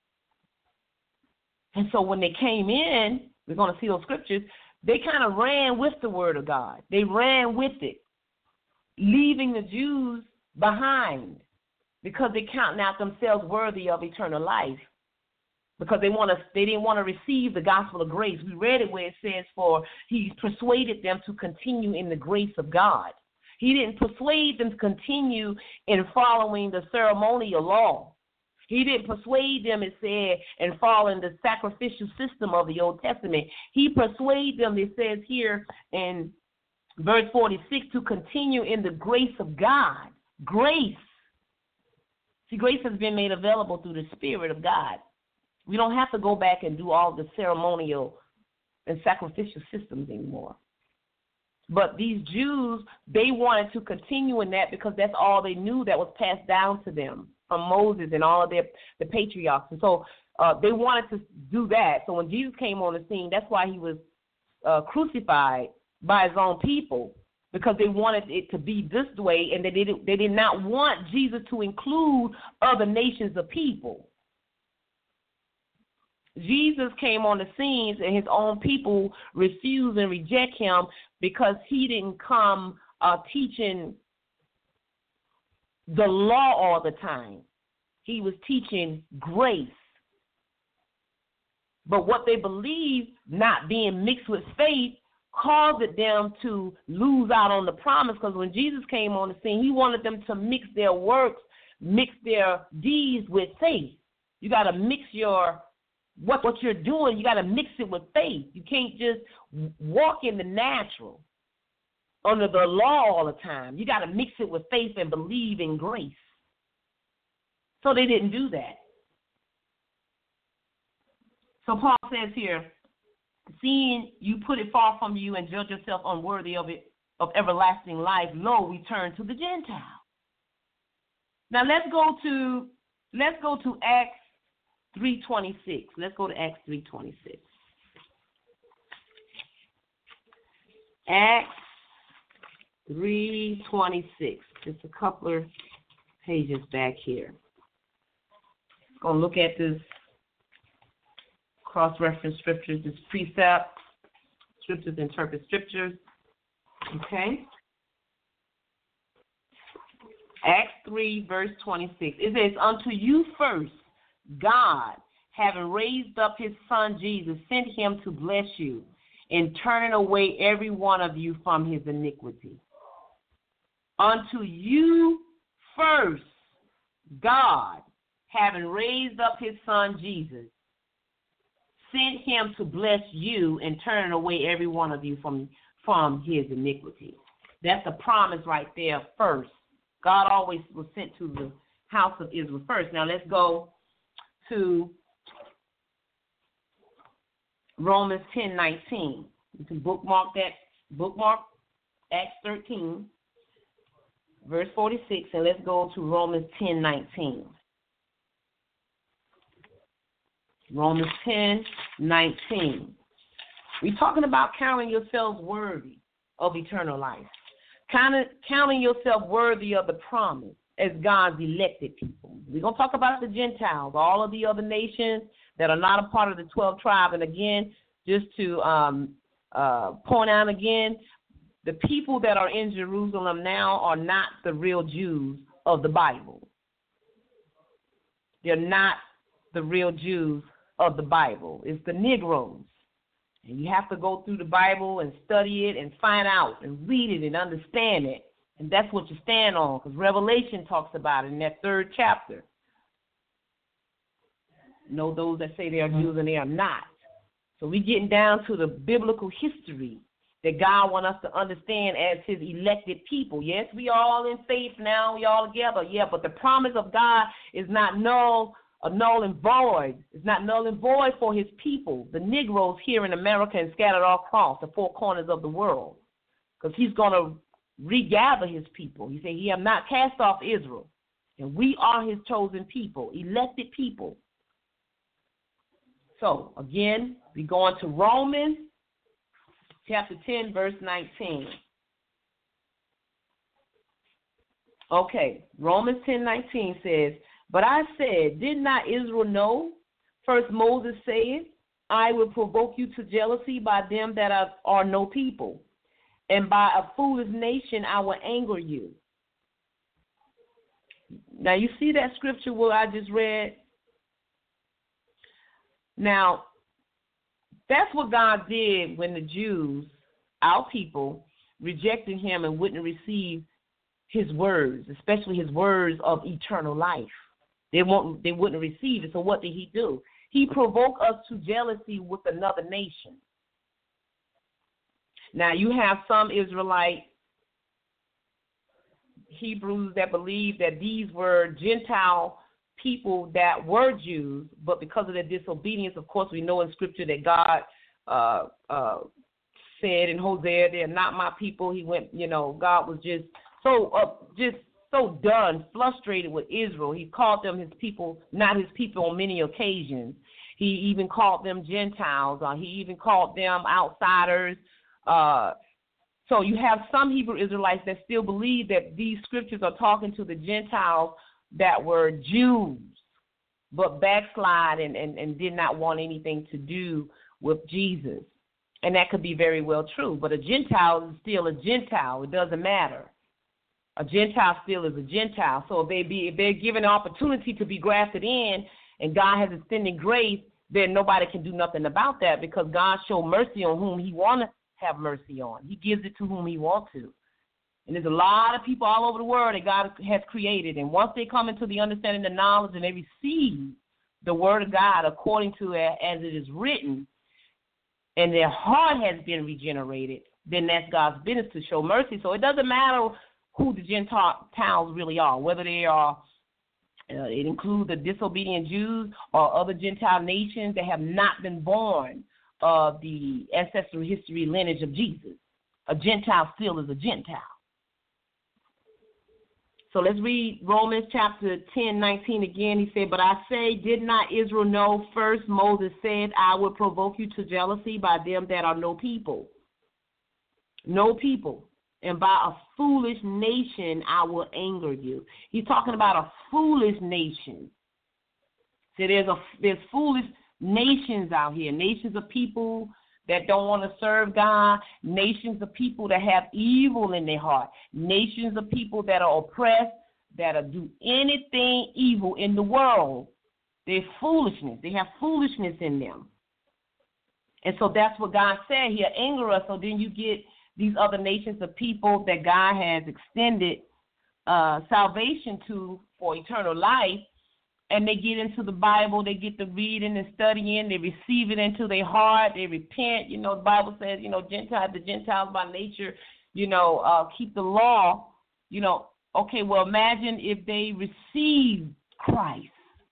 Speaker 2: And so when they came in, we're going to see those scriptures, they kind of ran with the word of God. They ran with it, leaving the Jews behind because they counted out themselves worthy of eternal life. Because they want to, they didn't want to receive the gospel of grace. We read it where it says, for he persuaded them to continue in the grace of God. He didn't persuade them to continue in following the ceremonial law. He didn't persuade them, it said, in following the sacrificial system of the Old Testament. He persuaded them, it says here in verse forty-six, to continue in the grace of God. Grace. See, grace has been made available through the Spirit of God. We don't have to go back and do all the ceremonial and sacrificial systems anymore. But these Jews, they wanted to continue in that because that's all they knew that was passed down to them from Moses and all of their, the patriarchs. And so uh, they wanted to do that. So when Jesus came on the scene, that's why he was uh, crucified by his own people, because they wanted it to be this way, and they did, they did not want Jesus to include other nations of people. Jesus came on the scenes, and his own people refused and reject him because he didn't come uh, teaching the law all the time. He was teaching grace. But what they believed, not being mixed with faith, caused them to lose out on the promise, because when Jesus came on the scene, he wanted them to mix their works, mix their deeds with faith. You got to mix your What what you're doing, you got to mix it with faith. You can't just walk in the natural under the law all the time. You got to mix it with faith and believe in grace. So they didn't do that. So Paul says here, seeing you put it far from you and judge yourself unworthy of it, of everlasting life, lo, we turn to the Gentile. Now let's go to let's go to Acts three twenty-six. Let's go to Acts three twenty-six. Acts three twenty-six. Just a couple of pages back here. Going to look at this cross-reference scriptures, this precept, scriptures interpret scriptures. Okay. Acts three, verse twenty-six. It says, unto you first, God, having raised up his son Jesus, sent him to bless you and turning away every one of you from his iniquity. Unto you first, God, having raised up his son Jesus, sent him to bless you and turning away every one of you from, from his iniquity. That's the promise right there first. God always was sent to the house of Israel first. Now let's go to Romans ten nineteen. You can bookmark that, bookmark Acts thirteen, verse forty-six, and let's go to Romans ten nineteen. Romans ten nineteen. We're talking about counting yourselves worthy of eternal life. Counting, counting yourself worthy of the promise as God's elected people. We're going to talk about the Gentiles, all of the other nations that are not a part of the twelve tribes. And again, just to um, uh, point out again, the people that are in Jerusalem now are not the real Jews of the Bible. They're not the real Jews of the Bible. It's the Negroes. And you have to go through the Bible and study it and find out and read it and understand it. And that's what you stand on, because Revelation talks about it in that third chapter. You know, those that say they are Jews and they are not. So we're getting down to the biblical history that God wants us to understand as his elected people. Yes, we all in faith now, we all together, yeah, but the promise of God is not null or null and void. It's not null and void for his people, the Negroes here in America and scattered all across the four corners of the world, because he's going to regather his people. He said, he have not cast off Israel, and we are his chosen people, elected people. So, again, we go on to Romans chapter ten, verse nineteen. Okay, Romans ten nineteen says, but I said, did not Israel know? First Moses said, I will provoke you to jealousy by them that are, are no people, and by a foolish nation I will anger you. Now, you see that scripture what I just read? Now, that's what God did when the Jews, our people, rejected him and wouldn't receive his words, especially his words of eternal life. They won't, they wouldn't receive it. So what did he do? He provoked us to jealousy with another nation. Now, you have some Israelite Hebrews that believe that these were Gentile people that were Jews, but because of their disobedience, of course, we know in Scripture that God uh, uh, said in Hosea, they're not my people. He went, you know, God was just so uh, just so done, frustrated with Israel. He called them his people, not his people on many occasions. He even called them Gentiles. Uh, he even called them outsiders. Uh, so you have some Hebrew Israelites that still believe that these scriptures are talking to the Gentiles that were Jews, but backslide and, and, and did not want anything to do with Jesus. And that could be very well true. But a Gentile is still a Gentile. It doesn't matter. A Gentile still is a Gentile. So if, they be, if they're given an opportunity to be grafted in and God has extended grace, then nobody can do nothing about that, because God showed mercy on whom he wants to have mercy on. He gives it to whom he wants to. And there's a lot of people all over the world that God has created. And once they come into the understanding, the knowledge, and they receive the word of God according to it as it is written, and their heart has been regenerated, then that's God's business to show mercy. So it doesn't matter who the Gentiles really are, whether they are, uh, it includes the disobedient Jews or other Gentile nations that have not been born of the ancestral history lineage of Jesus. A Gentile still is a Gentile. So let's read Romans chapter ten, nineteen again. He said, but I say, did not Israel know? First Moses said, I will provoke you to jealousy by them that are no people. No people. And by a foolish nation I will anger you. He's talking about a foolish nation. So there's, a, there's foolish nations out here, nations of people that don't want to serve God, nations of people that have evil in their heart, nations of people that are oppressed, that are do anything evil in the world. They're foolishness. They have foolishness in them. And so that's what God said. He'll anger us. So then you get these other nations of people that God has extended uh, salvation to for eternal life. And they get into the Bible, they get to reading and studying, they receive it into their heart, they repent. You know, the Bible says, you know, Gentiles, the Gentiles by nature, you know, uh, keep the law. You know, okay, well, imagine if they receive Christ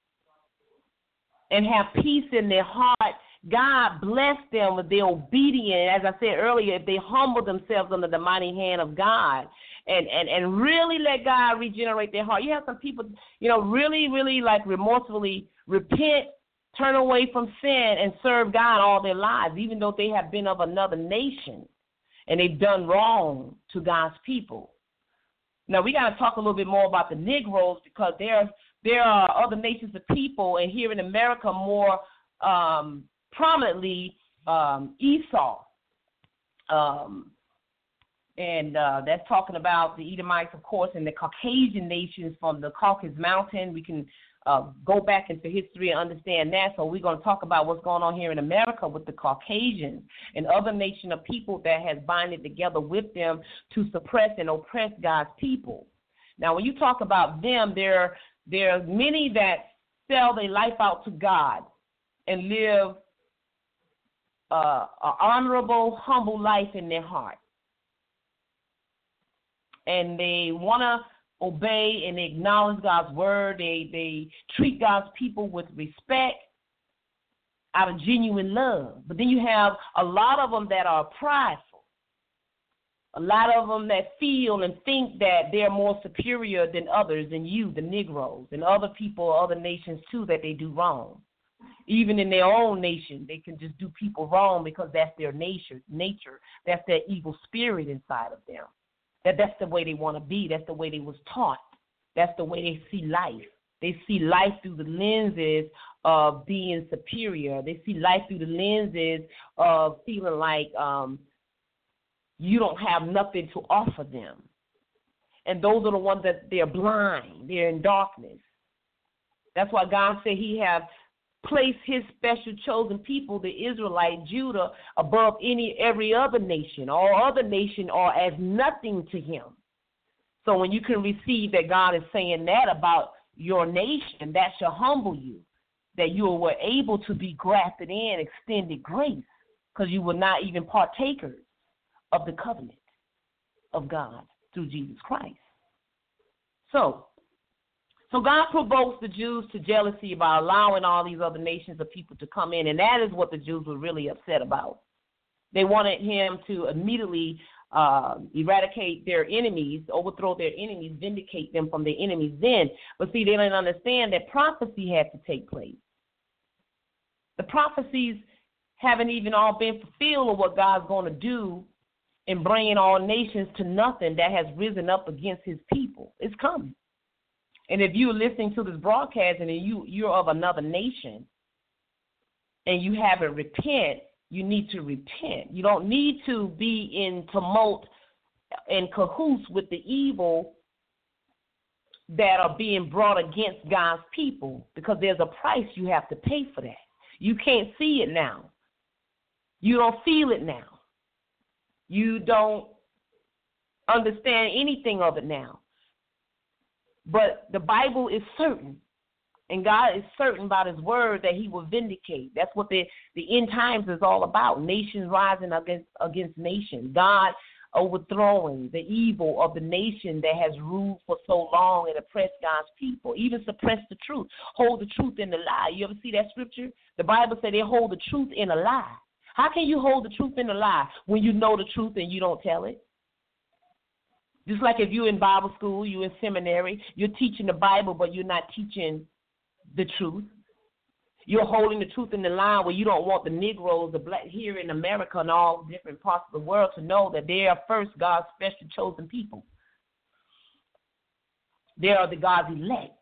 Speaker 2: and have peace in their heart. God bless them with their obedience. As I said earlier, if they humble themselves under the mighty hand of God and, and, and really let God regenerate their heart. You have some people, you know, really, really like remorsefully repent, turn away from sin, and serve God all their lives, even though they have been of another nation and they've done wrong to God's people. Now, we got to talk a little bit more about the Negroes, because there, there are other nations of people, and here in America more um, prominently um, Esau. Um, and uh, that's talking about the Edomites, of course, and the Caucasian nations from the Caucasus Mountain. We can uh, go back into history and understand that. So we're going to talk about what's going on here in America with the Caucasians and other nation of people that has binded together with them to suppress and oppress God's people. Now, when you talk about them, there, there are many that sell their life out to God and live uh, an honorable, humble life in their heart. And they want to obey and acknowledge God's word. They they treat God's people with respect out of genuine love. But then you have a lot of them that are prideful. A lot of them that feel and think that they're more superior than others, than you, the Negroes, and other people, other nations too, that they do wrong. Even in their own nation, they can just do people wrong because that's their nature. Nature, that's their evil spirit inside of them. That that's the way they want to be. That's the way they was taught. That's the way they see life. They see life through the lenses of being superior. They see life through the lenses of feeling like um, you don't have nothing to offer them. And those are the ones that they're blind. They're in darkness. That's why God said he have place his special chosen people, the Israelite, Judah, above any every other nation. All other nations are as nothing to him. So when you can receive that God is saying that about your nation, that shall humble you, that you were able to be grafted in, extended grace, because you were not even partakers of the covenant of God through Jesus Christ. So, So God provokes the Jews to jealousy by allowing all these other nations of people to come in, and that is what the Jews were really upset about. They wanted him to immediately uh, eradicate their enemies, overthrow their enemies, vindicate them from their enemies then. But see, they didn't understand that prophecy had to take place. The prophecies haven't even all been fulfilled of what God's going to do in bringing all nations to nothing that has risen up against his people. It's coming. And if you're listening to this broadcast and you, you're of another nation and you haven't repent, you need to repent. You don't need to be in tumult and cahoots with the evil that are being brought against God's people, because there's a price you have to pay for that. You can't see it now. You don't feel it now. You don't understand anything of it now. But the Bible is certain, and God is certain about his word that he will vindicate. That's what the, the end times is all about, nations rising against, against nations, God overthrowing the evil of the nation that has ruled for so long and oppressed God's people, even suppress the truth, hold the truth in the lie. You ever see that scripture? The Bible said they hold the truth in a lie. How can you hold the truth in a lie when you know the truth and you don't tell it? Just like if you're in Bible school, you're in seminary, you're teaching the Bible, but you're not teaching the truth. You're holding the truth in the line where you don't want the Negroes, the black here in America and all different parts of the world to know that they are first God's special chosen people. They are the God's elect.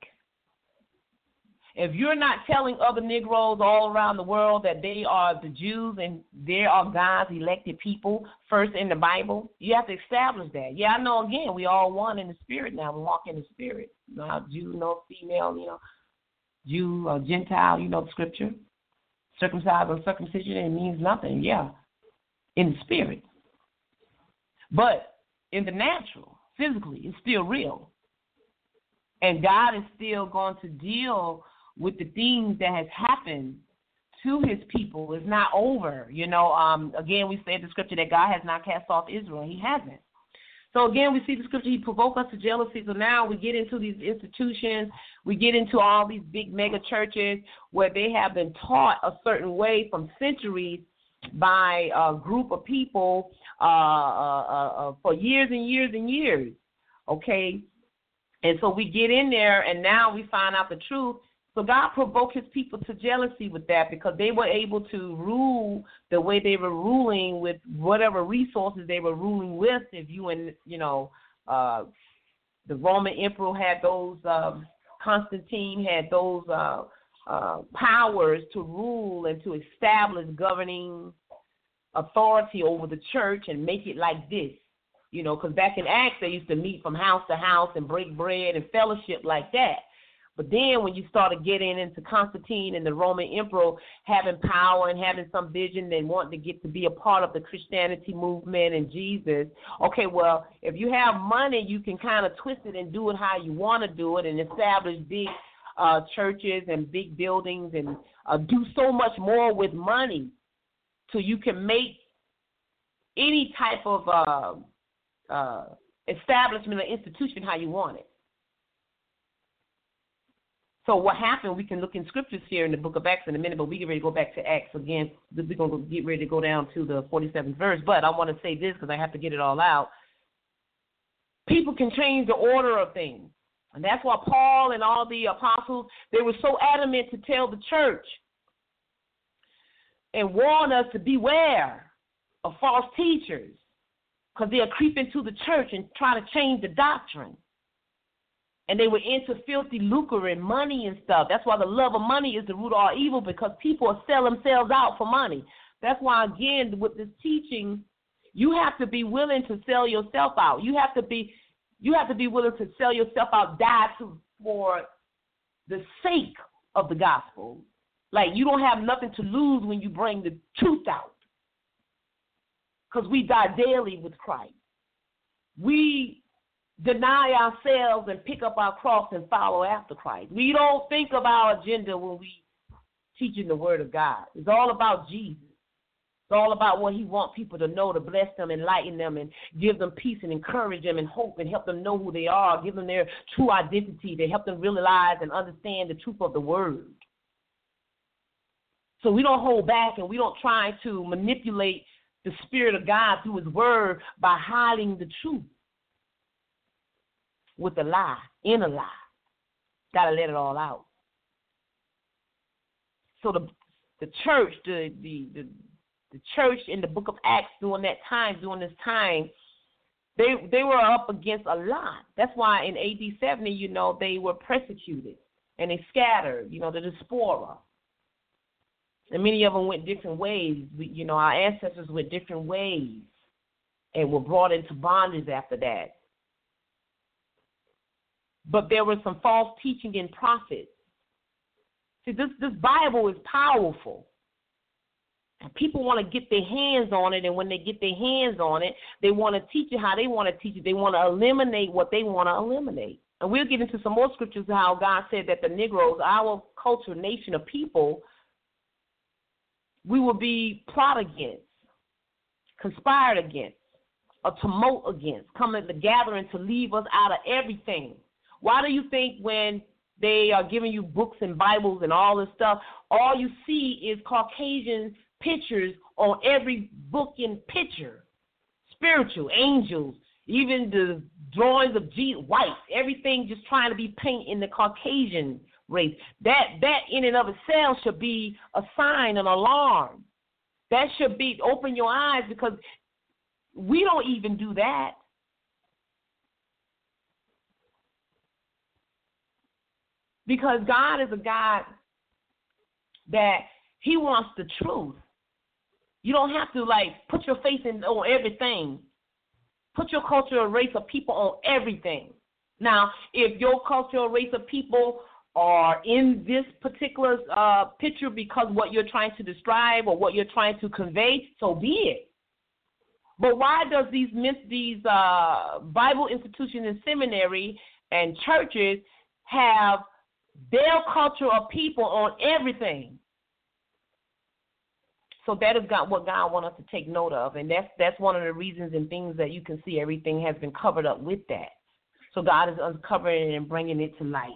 Speaker 2: If you're not telling other Negroes all around the world that they are the Jews and they are God's elected people first in the Bible, you have to establish that. Yeah, I know, again, we all one in the spirit now. We walk in the spirit. No Jew, no female, you know, Jew or Gentile, you know the scripture. Circumcised or circumcision, it means nothing, yeah, in the spirit. But in the natural, physically, it's still real. And God is still going to deal with the things that has happened to his people. It's not over. You know, um, again, we said the scripture that God has not cast off Israel. He hasn't. So, again, we see the scripture, he provoked us to jealousy. So now we get into these institutions. We get into all these big mega churches where they have been taught a certain way from centuries by a group of people uh, uh, uh, for years and years and years, okay? And so we get in there, and now we find out the truth. So God provoked his people to jealousy with that, because they were able to rule the way they were ruling with whatever resources they were ruling with. If you and, you know, uh, the Roman emperor had those, um, Constantine had those uh, uh, powers to rule and to establish governing authority over the church and make it like this. You know, because back in Acts, they used to meet from house to house and break bread and fellowship like that. But then when you started getting into Constantine and the Roman emperor having power and having some vision and wanting to get to be a part of the Christianity movement and Jesus, okay, well, if you have money, you can kind of twist it and do it how you want to do it and establish big uh, churches and big buildings and uh, do so much more with money so you can make any type of uh, uh, establishment or institution how you want it. So what happened, we can look in scriptures here in the book of Acts in a minute, but we get ready to go back to Acts again. We're going to get ready to go down to the forty-seventh verse. But I want to say this because I have to get it all out. People can change the order of things. And that's why Paul and all the apostles, they were so adamant to tell the church and warn us to beware of false teachers because they'll creep into the church and try to change the doctrine. And they were into filthy lucre and money and stuff. That's why the love of money is the root of all evil, because people sell themselves out for money. That's why, again, with this teaching, you have to be willing to sell yourself out. You have to be you have to be willing to sell yourself out, die to, for the sake of the gospel. Like, you don't have nothing to lose when you bring the truth out, because we die daily with Christ. We deny ourselves and pick up our cross and follow after Christ. We don't think of our agenda when we teaching the word of God. It's all about Jesus. It's all about what he wants people to know, to bless them, enlighten them, and give them peace and encourage them and hope and help them know who they are, give them their true identity, to help them realize and understand the truth of the word. So we don't hold back and we don't try to manipulate the Spirit of God through his word by hiding the truth with a lie, in a lie. Got to let it all out. So the the church, the, the the the church in the book of Acts during that time, during this time, they they were up against a lot. That's why in A D seventy, you know, they were persecuted and they scattered, you know, the diaspora. And many of them went different ways. We, you know, our ancestors went different ways and were brought into bondage after that. But there was some false teaching and prophets. See, this, this Bible is powerful. And people want to get their hands on it, and when they get their hands on it, they want to teach it how they want to teach it. They want to eliminate what they want to eliminate. And we'll get into some more scriptures how God said that the Negroes, our culture, nation of people, we will be plot against, conspired against, or tumult against, coming to gathering to leave us out of everything. Why do you think when they are giving you books and Bibles and all this stuff, all you see is Caucasian pictures on every book and picture? Spiritual, angels, even the drawings of Jesus, white, everything just trying to be painted in the Caucasian race. That that in and of itself should be a sign, an alarm. That should be, open your eyes, because we don't even do that. Because God is a God that he wants the truth. You don't have to, like, put your face in on everything. Put your culture or race of people on everything. Now, if your culture or race of people are in this particular uh, picture because what you're trying to describe or what you're trying to convey, so be it. But why does these these uh, Bible institutions and seminary and churches have their culture of people on everything? So that is God, what God wants us to take note of, and that's that's one of the reasons and things that you can see everything has been covered up with that. So God is uncovering it and bringing it to light.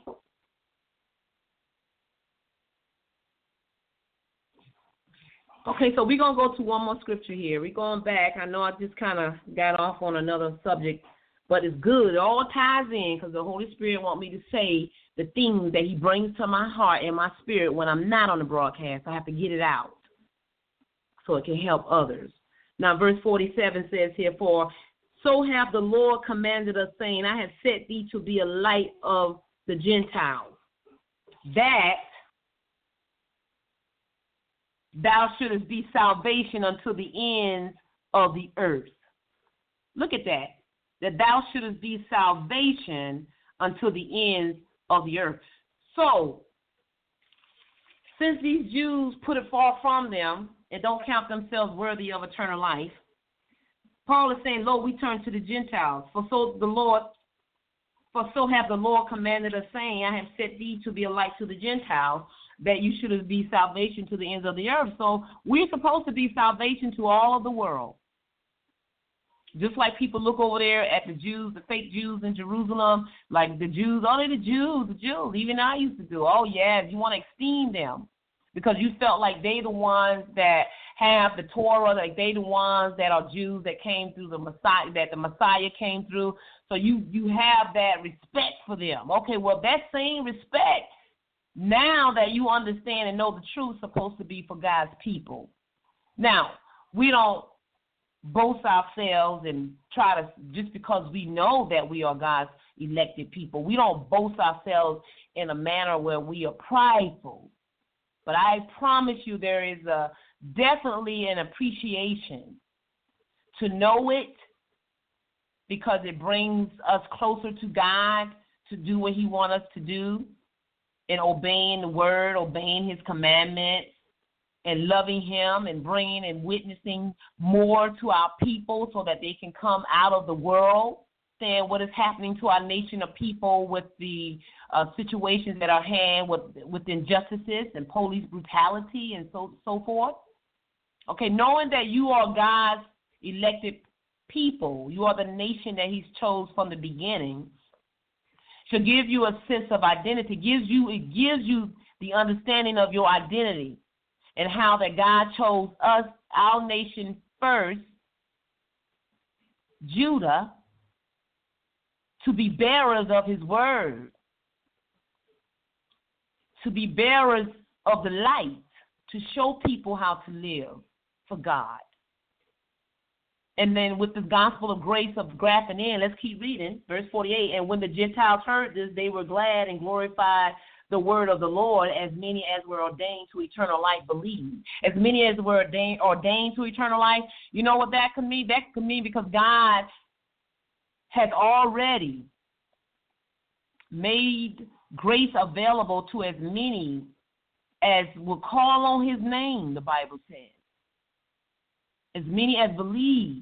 Speaker 2: Okay, so we're going to go to one more scripture here. We're going back. I know I just kind of got off on another subject, but it's good. It all ties in because the Holy Spirit wants me to say the things that he brings to my heart and my spirit when I'm not on the broadcast. I have to get it out so it can help others. Now, verse forty-seven says here, for so hath the Lord commanded us, saying, I have set thee to be a light of the Gentiles, that thou shouldest be salvation unto the ends of the earth. Look at that. That thou shouldest be salvation unto the ends of the earth. So, since these Jews put it far from them and don't count themselves worthy of eternal life, Paul is saying, Lo, we turn to the Gentiles. For so the Lord, for so hath the Lord commanded us, saying, I have set thee to be a light to the Gentiles, that you should be salvation to the ends of the earth. So we're supposed to be salvation to all of the world. Just like people look over there at the Jews, the fake Jews in Jerusalem, like the Jews, oh, they're the Jews, the Jews. Even I used to do, oh, yeah, you want to esteem them because you felt like they the ones that have the Torah, like they the ones that are Jews that came through the Messiah, that the Messiah came through. So you, you have that respect for them. Okay, well, that same respect, now that you understand and know the truth, is supposed to be for God's people. Now, we don't boast ourselves and try to, just because we know that we are God's elected people, we don't boast ourselves in a manner where we are prideful. But I promise you there is a definitely an appreciation to know it because it brings us closer to God to do what he wants us to do and obeying the word, obeying his commandments, and loving him and bringing and witnessing more to our people so that they can come out of the world, saying what is happening to our nation of people with the uh, situations at our hand, with, with injustices and police brutality and so so forth. Okay, knowing that you are God's elected people, you are the nation that he's chose from the beginning, should give you a sense of identity. Gives you it gives you the understanding of your identity. And how that God chose us, our nation first, Judah, to be bearers of his word, to be bearers of the light, to show people how to live for God. And then with the gospel of grace of grafting in, let's keep reading, verse forty-eight. And when the Gentiles heard this, they were glad and glorified the word of the Lord, as many as were ordained to eternal life believed. As many as were ordained, ordained to eternal life, you know what that could mean? That could mean because God has already made grace available to as many as will call on his name, the Bible says. As many as believe.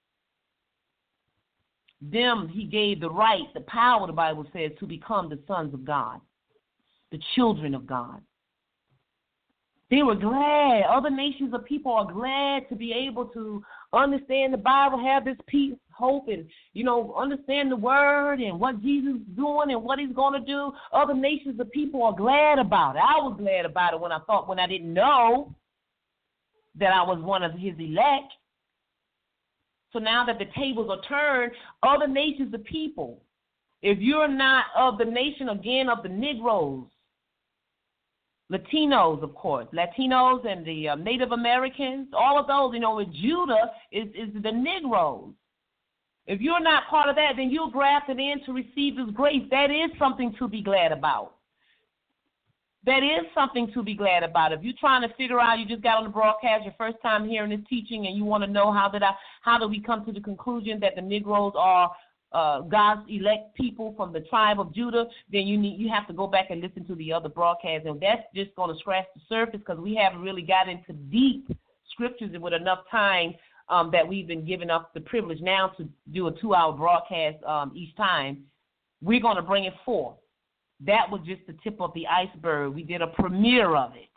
Speaker 2: Them he gave the right, the power, the Bible says, to become the sons of God, the children of God. They were glad. Other nations of people are glad to be able to understand the Bible, have this peace, hope, and, you know, understand the word and what Jesus is doing and what he's going to do. Other nations of people are glad about it. I was glad about it when I thought, when I didn't know that I was one of his elect. So now that the tables are turned, other nations of people, if you're not of the nation, again, of the Negroes, Latinos, of course, Latinos and the uh, Native Americans, all of those, you know, with Judah is, is the Negroes. If you're not part of that, then you're grafted in to receive this grace. That is something to be glad about. That is something to be glad about. If you're trying to figure out, you just got on the broadcast, your first time hearing this teaching, and you want to know how did I, how did we come to the conclusion that the Negroes are Uh, God's elect people from the tribe of Judah, then you need you have to go back and listen to the other broadcasts, and that's just going to scratch the surface because we haven't really got into deep scriptures with enough time um, that we've been given up the privilege now to do a two-hour broadcast um, each time. We're going to bring it forth. That was just the tip of the iceberg. We did a premiere of it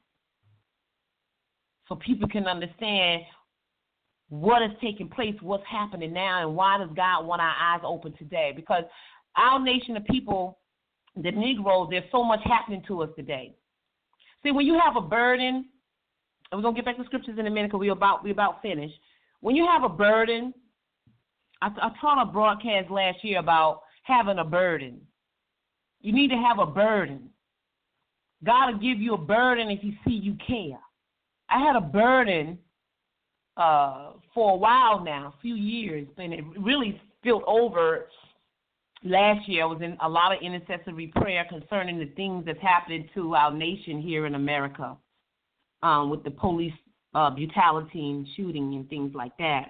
Speaker 2: so people can understand what is taking place, what's happening now, and why does God want our eyes open today? Because our nation of people, the Negroes, there's so much happening to us today. See, when you have a burden, and we're going to get back to scriptures in a minute because we're about, we're about finished. When you have a burden, I, I taught a broadcast last year about having a burden. You need to have a burden. God will give you a burden if he see you care. I had a burden Uh, for a while now, a few years, and it really spilled over last year. I was in a lot of intercessory prayer concerning the things that's happening to our nation here in America um, with the police uh, brutality and shooting and things like that.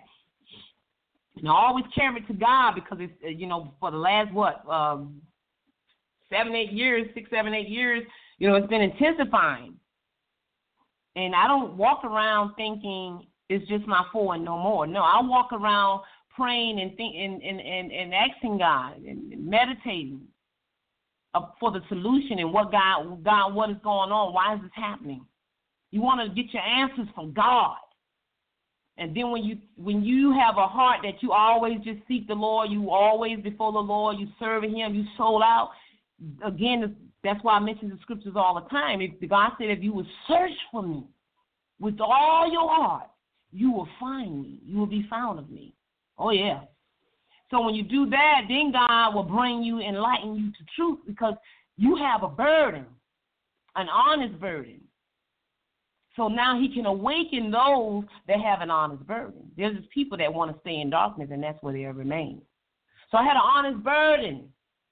Speaker 2: And I always carry it to God because it's, you know, for the last, what, um, seven, eight years, six, seven, eight years, you know, it's been intensifying. And I don't walk around thinking it's just my four and no more. No, I walk around praying and think and, and, and, and asking God and meditating for the solution and what God, God, what is going on? Why is this happening? You want to get your answers from God. And then when you when you have a heart that you always just seek the Lord, you always before the Lord, you serving Him, you sold out. Again, that's why I mention the scriptures all the time. If God said, if you would search for me with all your heart, you will find me. You will be found of me. Oh, yeah. So when you do that, then God will bring you, enlighten you to truth because you have a burden, an honest burden. So now He can awaken those that have an honest burden. There's just people that want to stay in darkness, and that's where they'll remain. So I had an honest burden.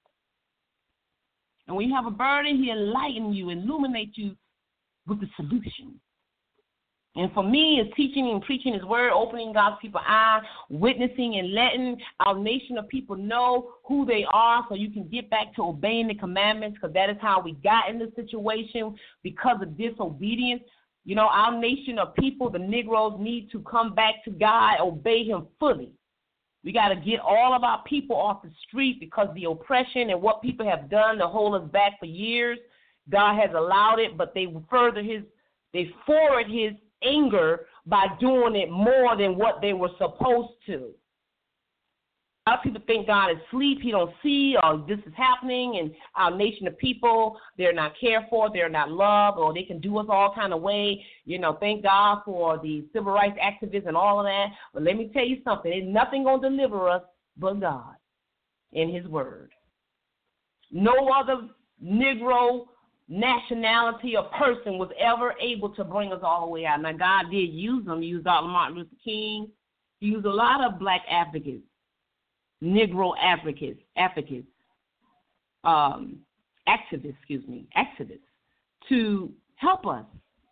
Speaker 2: And when you have a burden, He enlightens you, illuminates you with the solution. And for me, it's teaching and preaching His word, opening God's people's eyes, witnessing and letting our nation of people know who they are so you can get back to obeying the commandments because that is how we got in this situation because of disobedience. You know, our nation of people, the Negroes, need to come back to God, obey Him fully. We got to get all of our people off the street because the oppression and what people have done to hold us back for years, God has allowed it, but they further His, they forward His anger by doing it more than what they were supposed to. A lot of people think God is asleep, He don't see, or this is happening, and our nation of people, they're not cared for, they're not loved, or they can do us all kind of way. You know, thank God for the civil rights activists and all of that. But let me tell you something, there's nothing going to deliver us but God in His word. No other Negro nationality or person was ever able to bring us all the way out. Now, God did use them. He used Doctor Martin Luther King. He used a lot of black advocates. Negro advocates, advocates, um, activists, excuse me, activists, to help us,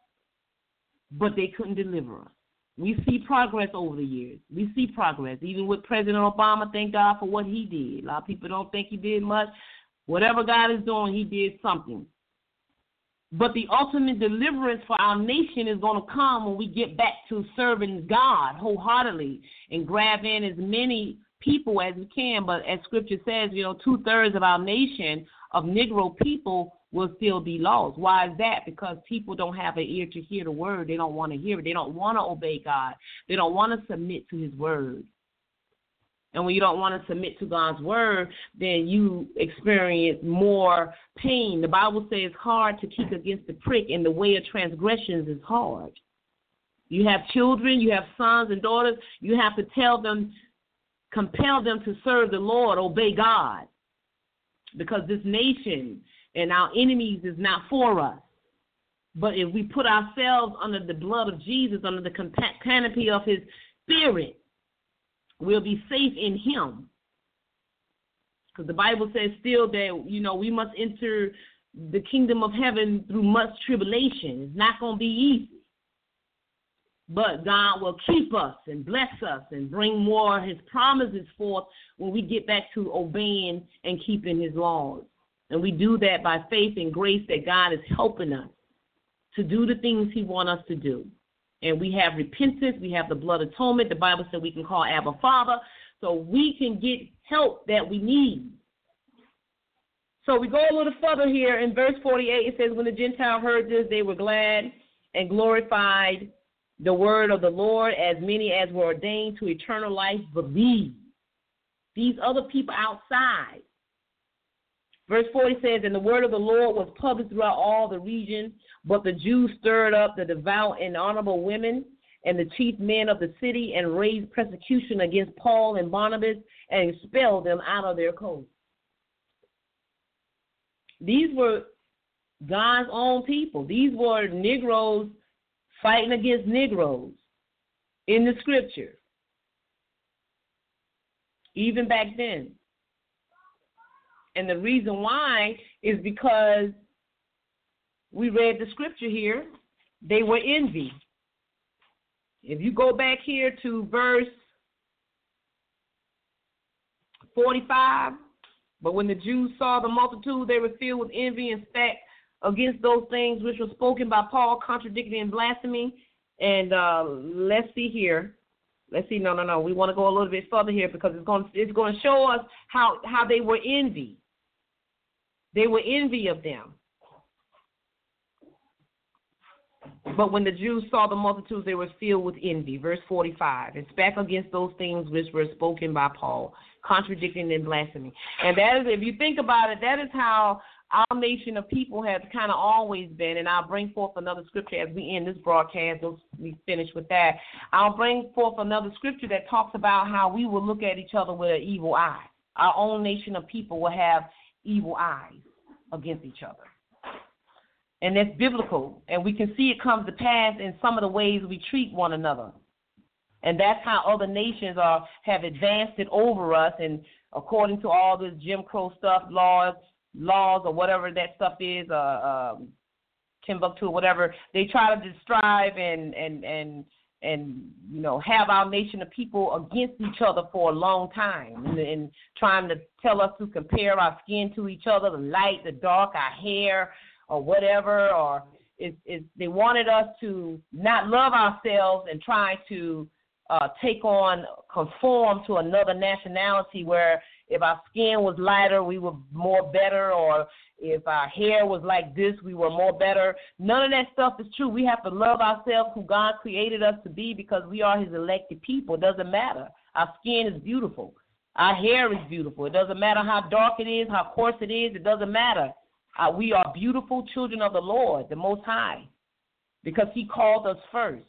Speaker 2: but they couldn't deliver us. We see progress over the years. We see progress, even with President Obama. Thank God for what he did. A lot of people don't think he did much. Whatever God is doing, he did something. But the ultimate deliverance for our nation is going to come when we get back to serving God wholeheartedly and grab in as many people as we can. But as Scripture says, you know, two-thirds of our nation of Negro people will still be lost. Why is that? Because people don't have an ear to hear the word. They don't want to hear it. They don't want to obey God. They don't want to submit to His word. And when you don't want to submit to God's word, then you experience more pain. The Bible says it's hard to kick against the prick, and the way of transgressions is hard. You have children, you have sons and daughters, you have to tell them, compel them to serve the Lord, obey God, because this nation and our enemies is not for us. But if we put ourselves under the blood of Jesus, under the canopy of His Spirit, we'll be safe in Him. Because the Bible says still that, you know, we must enter the kingdom of heaven through much tribulation. It's not going to be easy. But God will keep us and bless us and bring more of His promises forth when we get back to obeying and keeping His laws. And we do that by faith and grace that God is helping us to do the things He wants us to do. And we have repentance. We have the blood atonement. The Bible said we can call Abba Father. So we can get help that we need. So we go a little further here. In verse forty-eight, it says, when the Gentiles heard this, they were glad and glorified the word of the Lord. As many as were ordained to eternal life believed. These other people outside. Verse forty says, and the word of the Lord was published throughout all the region, but the Jews stirred up the devout and honorable women and the chief men of the city and raised persecution against Paul and Barnabas and expelled them out of their coast. These were God's own people. These were Negroes fighting against Negroes in the Scripture, even back then. And the reason why is because we read the Scripture here, they were envy. If you go back here to verse forty-five, But when the Jews saw the multitude, they were filled with envy and spat against those things which were spoken by Paul, contradicting and blaspheming. And uh, let's see here. Let's see. No, no, no. We want to go a little bit further here because it's going it's going to show us how, how they were envy. They were envy of them. But when the Jews saw the multitudes, they were filled with envy. Verse forty-five. And spake against those things which were spoken by Paul, contradicting and blaspheming. And that is, if you think about it, that is how our nation of people has kind of always been. And I'll bring forth another scripture as we end this broadcast. We finish with that. I'll bring forth another scripture that talks about how we will look at each other with an evil eye. Our own nation of people will have evil eyes against each other. And that's biblical. And we can see it come to pass in some of the ways we treat one another. And that's how other nations are have advanced it over us. And according to all this Jim Crow stuff, laws, laws or whatever that stuff is, uh, um, Timbuktu or whatever, they try to just strive and, and, and, and, you know, have our nation of people against each other for a long time and, and trying to tell us to compare our skin to each other, the light, the dark, our hair, or whatever, or it, it, they wanted us to not love ourselves and try to uh, take on, conform to another nationality where if our skin was lighter, we were more better, or if our hair was like this, we were more better. None of that stuff is true. We have to love ourselves who God created us to be because we are his elected people. It doesn't matter. Our skin is beautiful. Our hair is beautiful. It doesn't matter how dark it is, how coarse it is. It doesn't matter. Uh, we are beautiful children of the Lord, the Most High, because he called us first.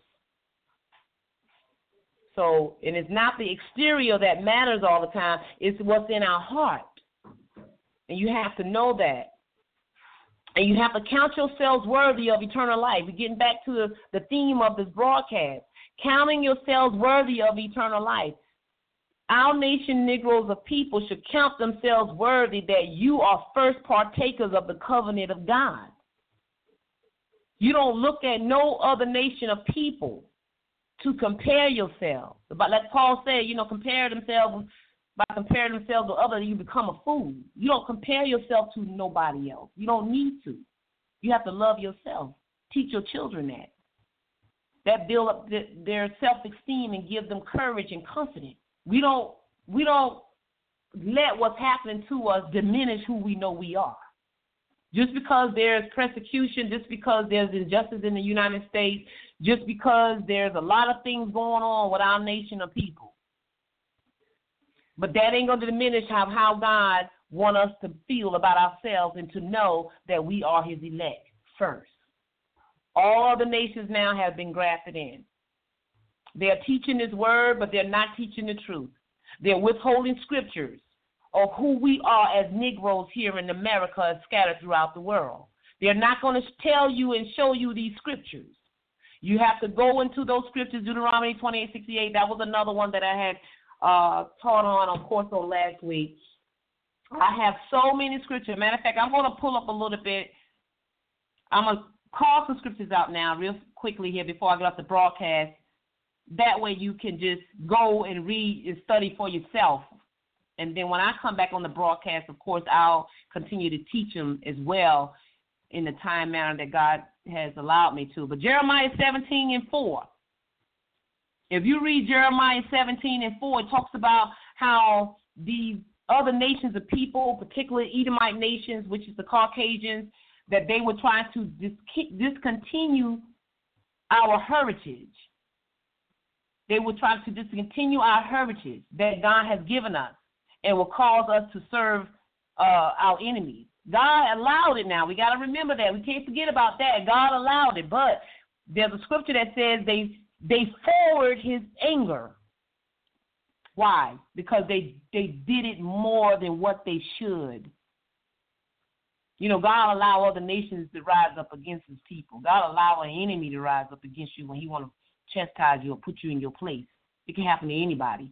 Speaker 2: So, and it's not the exterior that matters all the time. It's what's in our heart. And you have to know that. And you have to count yourselves worthy of eternal life. We're getting back to the, the theme of this broadcast. Counting yourselves worthy of eternal life. Our nation, Negroes of people, should count themselves worthy that you are first partakers of the covenant of God. You don't look at no other nation of people to compare yourselves. But like Paul said, you know, compare themselves, by comparing themselves to others, you become a fool. You don't compare yourself to nobody else. You don't need to. You have to love yourself. Teach your children that. That build up their self-esteem and give them courage and confidence. We don't we don't let what's happening to us diminish who we know we are. Just because there's persecution, just because there's injustice in the United States, just because there's a lot of things going on with our nation of people. But that ain't going to diminish how, how God wants us to feel about ourselves and to know that we are his elect first. All the nations now have been grafted in. They're teaching his word, but they're not teaching the truth. They're withholding scriptures of who we are as Negroes here in America and scattered throughout the world. They're not going to tell you and show you these scriptures. You have to go into those scriptures, Deuteronomy twenty-eight sixty-eight. That was another one that I had uh, taught on, of course, on last week. I have so many scriptures. Matter of fact, I'm going to pull up a little bit. I'm going to call some scriptures out now real quickly here before I get off the broadcast. That way you can just go and read and study for yourself. And then when I come back on the broadcast, of course, I'll continue to teach them as well in the time manner that God has allowed me to. But Jeremiah seventeen and four. If you read Jeremiah seventeen and four, it talks about how these other nations of people, particularly Edomite nations, which is the Caucasians, that they were trying to dis- discontinue our heritage. They will try to discontinue our heritage that God has given us and will cause us to serve uh, our enemies. God allowed it now. We got to remember that. We can't forget about that. God allowed it. But there's a scripture that says they they forward his anger. Why? Because they, they did it more than what they should. You know, God allow other nations to rise up against his people. God allow an enemy to rise up against you when he want to chastise you or put you in your place. It can happen to anybody.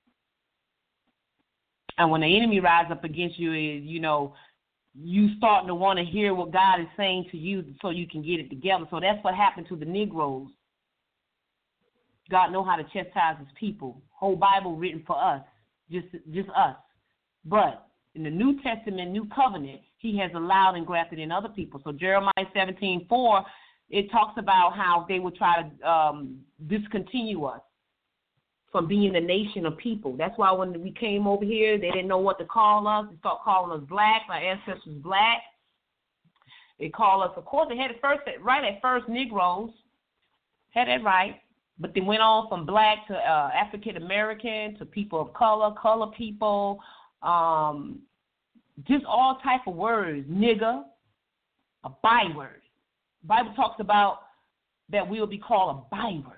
Speaker 2: And when the enemy rises up against you, you know, you starting to want to hear what God is saying to you so you can get it together. So that's what happened to the Negroes. God know how to chastise his people. Whole Bible written for us, just just us. But in the New Testament, New Covenant, he has allowed and grafted in other people. So Jeremiah seventeen four, it talks about how they would try to um, discontinue us from being a nation of people. That's why when we came over here, they didn't know what to call us. They started calling us black. Our ancestors black. They call us, of course, they had it first, right at first, Negroes. Had that right. But they went on from black to uh, African American to people of color, color people, um, just all type of words. Nigger, a byword. The Bible talks about that we will be called a byword.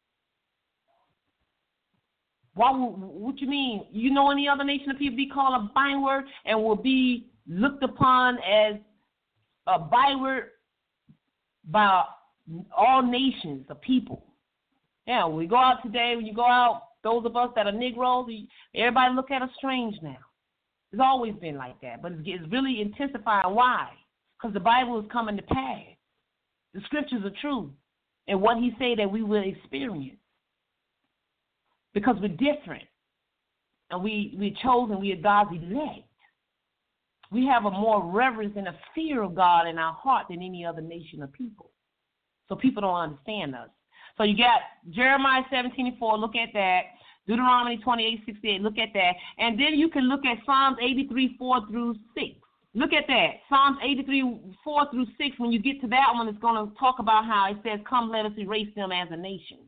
Speaker 2: Why? What you mean? You know any other nation of people be called a byword and will be looked upon as a byword by all nations of people? Yeah, when we go out today, when you go out, those of us that are Negroes, everybody look at us strange now. It's always been like that, but it's really intensifying. Why? Because the Bible is coming to pass. The scriptures are true, and what he say that we will experience. Because we're different, and we, we're chosen, we are God's elect. We have a more reverence and a fear of God in our heart than any other nation of people. So people don't understand us. So you got Jeremiah seventeen and four, look at that. Deuteronomy twenty-eight sixty-eight, look at that. And then you can look at Psalms eighty-three four through six. Look at that. Psalms eighty-three four through six, when you get to that one, it's going to talk about how it says, come, let us erase them as a nation.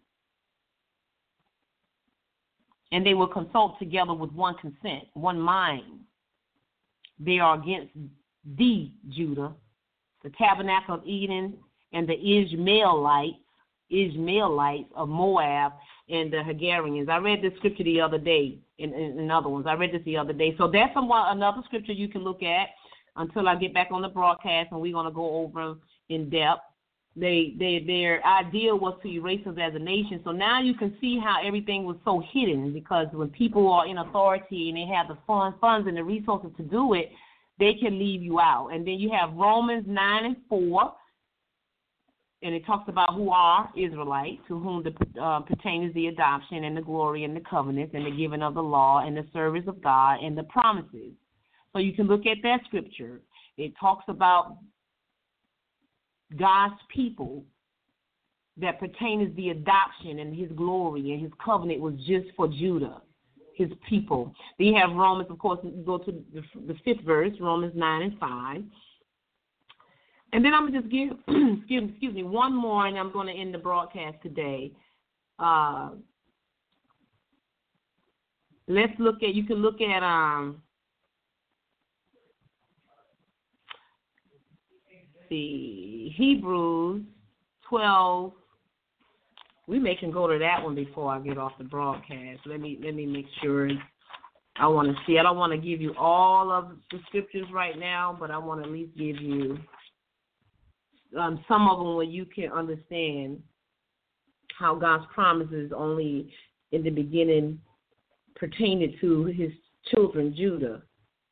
Speaker 2: And they will consult together with one consent, one mind. They are against thee, Judah, the tabernacle of Eden, and the Ishmaelites, Ishmaelites of Moab, and the Hagarians. I read this scripture the other day, in, in, in other ones. I read this the other day. So that's somewhat another scripture you can look at until I get back on the broadcast, and we're going to go over in depth. They, they, their idea was to erase us as a nation. So now you can see how everything was so hidden, because when people are in authority and they have the funds, funds and the resources to do it, they can leave you out. And then you have Romans nine and four, and it talks about who are Israelites, to whom the, uh, pertains the adoption and the glory and the covenants and the giving of the law and the service of God and the promises. So you can look at that scripture. It talks about God's people that pertains the adoption and his glory, and his covenant was just for Judah, his people. Then you have Romans, of course, go to the, the fifth verse, Romans nine and five. And then I'm going to just give, excuse, excuse me, one more, and I'm going to end the broadcast today. Uh, let's look at, you can look at, um, the Hebrews twelve. We may can go to that one before I get off the broadcast. Let me let me make sure. I want to see. I don't want to give you all of the scriptures right now, but I want to at least give you um, some of them where you can understand how God's promises only in the beginning pertained to his children, Judah.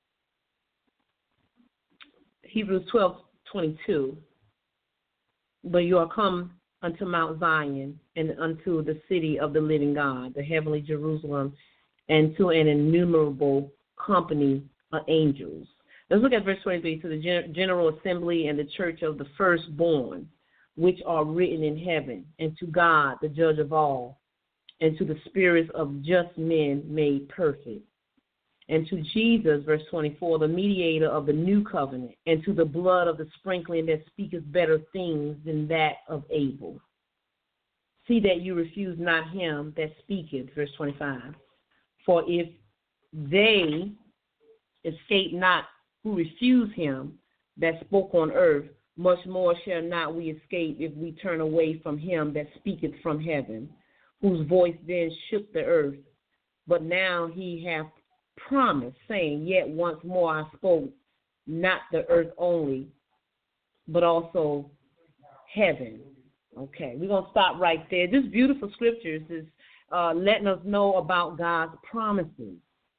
Speaker 2: Hebrews twelve twenty-two. But you are come unto Mount Zion, and unto the city of the living God, the heavenly Jerusalem, and to an innumerable company of angels. Let's look at verse twenty-three. To the gen- general assembly and the church of the firstborn, which are written in heaven, and to God, the judge of all, and to the spirits of just men made perfect, and to Jesus, verse twenty-four, the mediator of the new covenant, and to the blood of the sprinkling that speaketh better things than that of Abel. See that you refuse not him that speaketh, verse twenty-five. For if they escape not who refuse him that spoke on earth, much more shall not we escape if we turn away from him that speaketh from heaven, whose voice then shook the earth. But now he hath promise, saying, yet once more I spoke, not the earth only, but also heaven. Okay, we're going to stop right there. This beautiful scriptures is uh, letting us know about God's promises,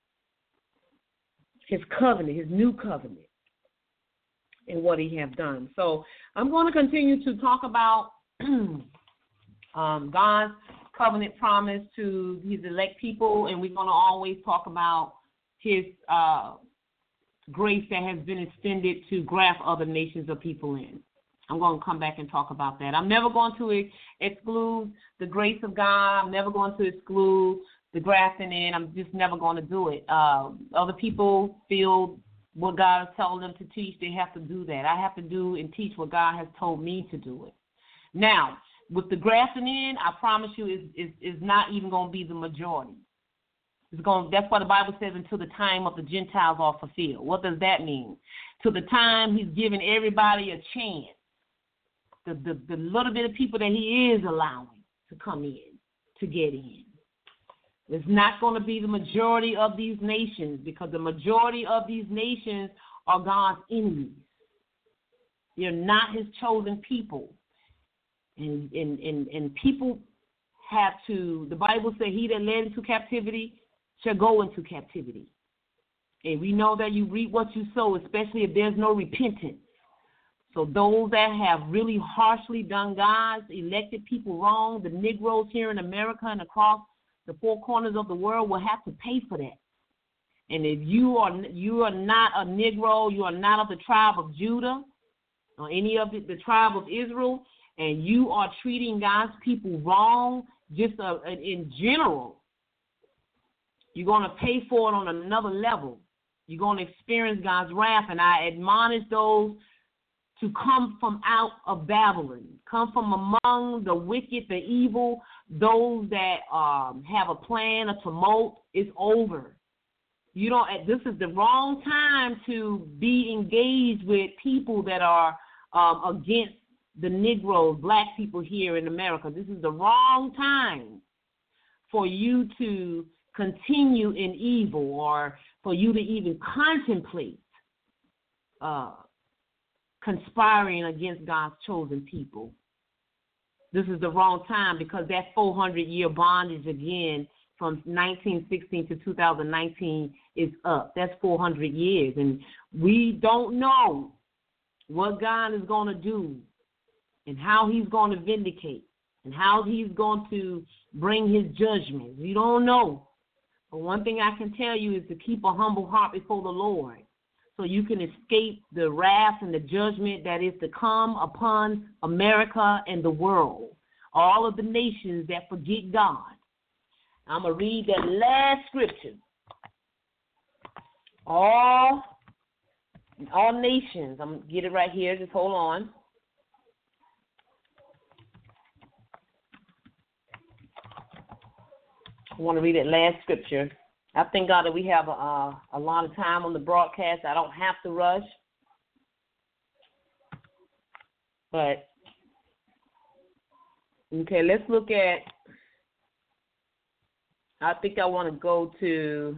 Speaker 2: his covenant, his new covenant, and what he have done. So I'm going to continue to talk about um, God's covenant promise to his elect people, and we're going to always talk about his uh, grace that has been extended to graft other nations of people in. I'm going to come back and talk about that. I'm never going to ex- exclude the grace of God. I'm never going to exclude the grafting in. I'm just never going to do it. Uh, other people feel what God has told them to teach. They have to do that. I have to do and teach what God has told me to do it. Now, with the grafting in, I promise you, is is is not even going to be the majority. It's going. That's why the Bible says, until the time of the Gentiles are fulfilled. What does that mean? To the time He's giving everybody a chance. The, the the little bit of people that He is allowing to come in, to get in. It's not going to be the majority of these nations, because the majority of these nations are God's enemies. They're not His chosen people. And, and, and, and people have to, the Bible says, he that led into captivity shall go into captivity. And we know that you reap what you sow, especially if there's no repentance. So those that have really harshly done God's elected people wrong, the Negroes here in America and across the four corners of the world, will have to pay for that. And if you are you are not a Negro, you are not of the tribe of Judah or any of the, the tribe of Israel, and you are treating God's people wrong, just uh, in general, you're going to pay for it on another level. You're going to experience God's wrath. And I admonish those to come from out of Babylon, come from among the wicked, the evil, those that um, have a plan, a tumult. It's over. You don't. This is the wrong time to be engaged with people that are um, against the Negroes, black people here in America. This is the wrong time for you to continue in evil, or for you to even contemplate uh, conspiring against God's chosen people. This is the wrong time, because that four hundred year bondage again from nineteen sixteen to two thousand nineteen is up. That's four hundred years, and we don't know what God is going to do and how He's going to vindicate and how He's going to bring His judgment. We don't know. But one thing I can tell you is to keep a humble heart before the Lord, so you can escape the wrath and the judgment that is to come upon America and the world, all of the nations that forget God. I'm going to read that last scripture. All, all nations, I'm going to get it right here, just hold on. I want to read that last scripture. I thank God that we have a, uh, a lot of time on the broadcast. I don't have to rush. But, okay, let's look at, I think I want to go to,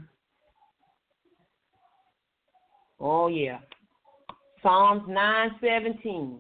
Speaker 2: oh, yeah, Psalms nine seventeen.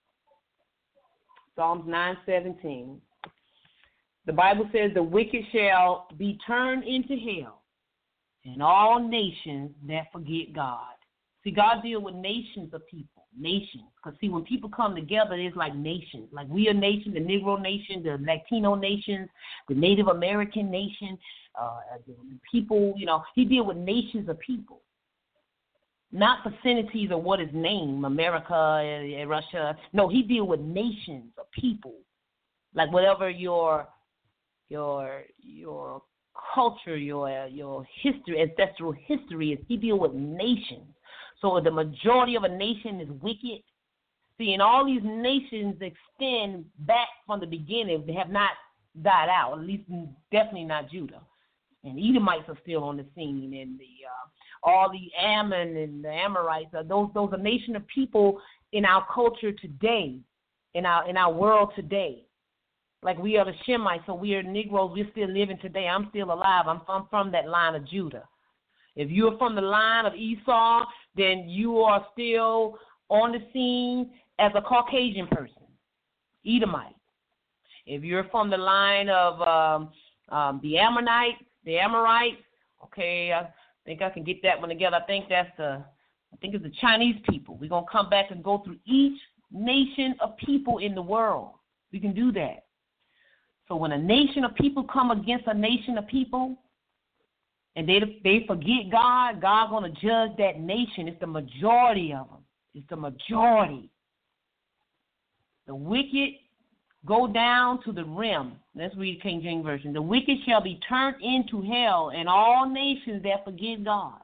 Speaker 2: Psalms nine seventeen. The Bible says the wicked shall be turned into hell, and all nations that forget God. See, God deals with nations of people, nations. Because, see, when people come together, it's like nations. Like we are nation, the Negro nation, the Latino nations, the Native American nation, uh, the people, you know, He deals with nations of people. Not vicinities of what is named, America and Russia. No, He deals with nations of people. Like whatever your your your culture, your your history, ancestral history is, He deals with nations. So the majority of a nation is wicked. See, and all these nations extend back from the beginning. They have not died out, at least definitely not Judah. And Edomites are still on the scene, and the uh, all the Ammon and the Amorites. Are those those are nation of people in our culture today, in our in our world today. Like we are the Shemites, so we are Negroes. We're still living today. I'm still alive. I'm, I'm from that line of Judah. If you're from the line of Esau, then you are still on the scene as a Caucasian person, Edomite. If you're from the line of um, um, the Ammonite, the Amorite, okay, I think I can get that one together. I think that's the, I think it's the Chinese people. We're gonna come back and go through each nation of people in the world. We can do that. So when a nation of people come against a nation of people, and they they forget God, God's going to judge that nation. It's the majority of them. It's the majority. The wicked go down to the rim. Let's read King James Version. The wicked shall be turned into hell, and all nations that forget God.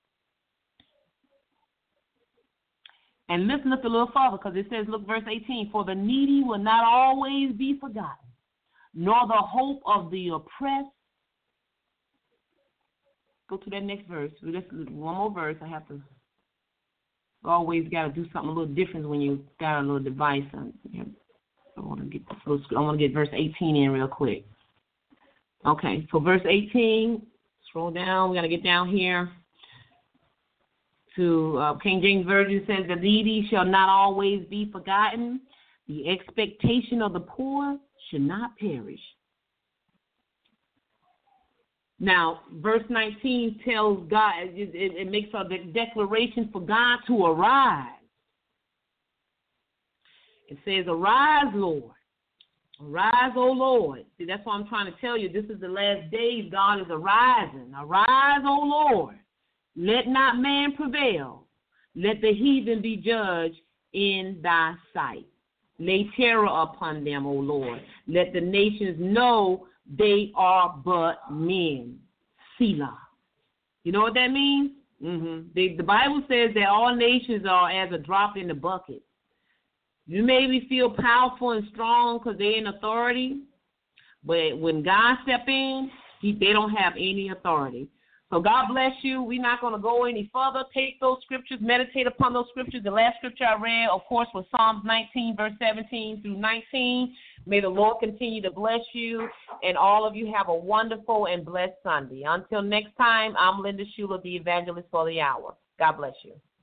Speaker 2: And listen up a little further, because it says, look, verse eighteen, for the needy will not always be forgotten, nor the hope of the oppressed. Go to that next verse. Let's, one more verse. I have to always got to do something a little different when you got a little device. I want to get this, I want to get verse eighteen in real quick. Okay, so verse eighteen, scroll down. We got to get down here to uh, King James Version. Says, the needy shall not always be forgotten. The expectation of the poor should not perish. Now, verse nineteen tells God, it, it, it makes a declaration for God to arise. It says, arise, Lord. Arise, O Lord. See, that's what I'm trying to tell you. This is the last days. God is arising. Arise, O Lord. Let not man prevail. Let the heathen be judged in thy sight. Lay terror upon them, O Lord. Let the nations know they are but men. Selah. You know what that means? Mm-hmm. The, the Bible says that all nations are as a drop in the bucket. You maybe feel powerful and strong because they're in authority, but when God step in, he, they don't have any authority. So God bless you. We're not going to go any further. Take those scriptures, meditate upon those scriptures. The last scripture I read, of course, was Psalms nineteen, verse seventeen through nineteen. May the Lord continue to bless you, and all of you have a wonderful and blessed Sunday. Until next time, I'm Linda Schuler, the evangelist for the hour. God bless you.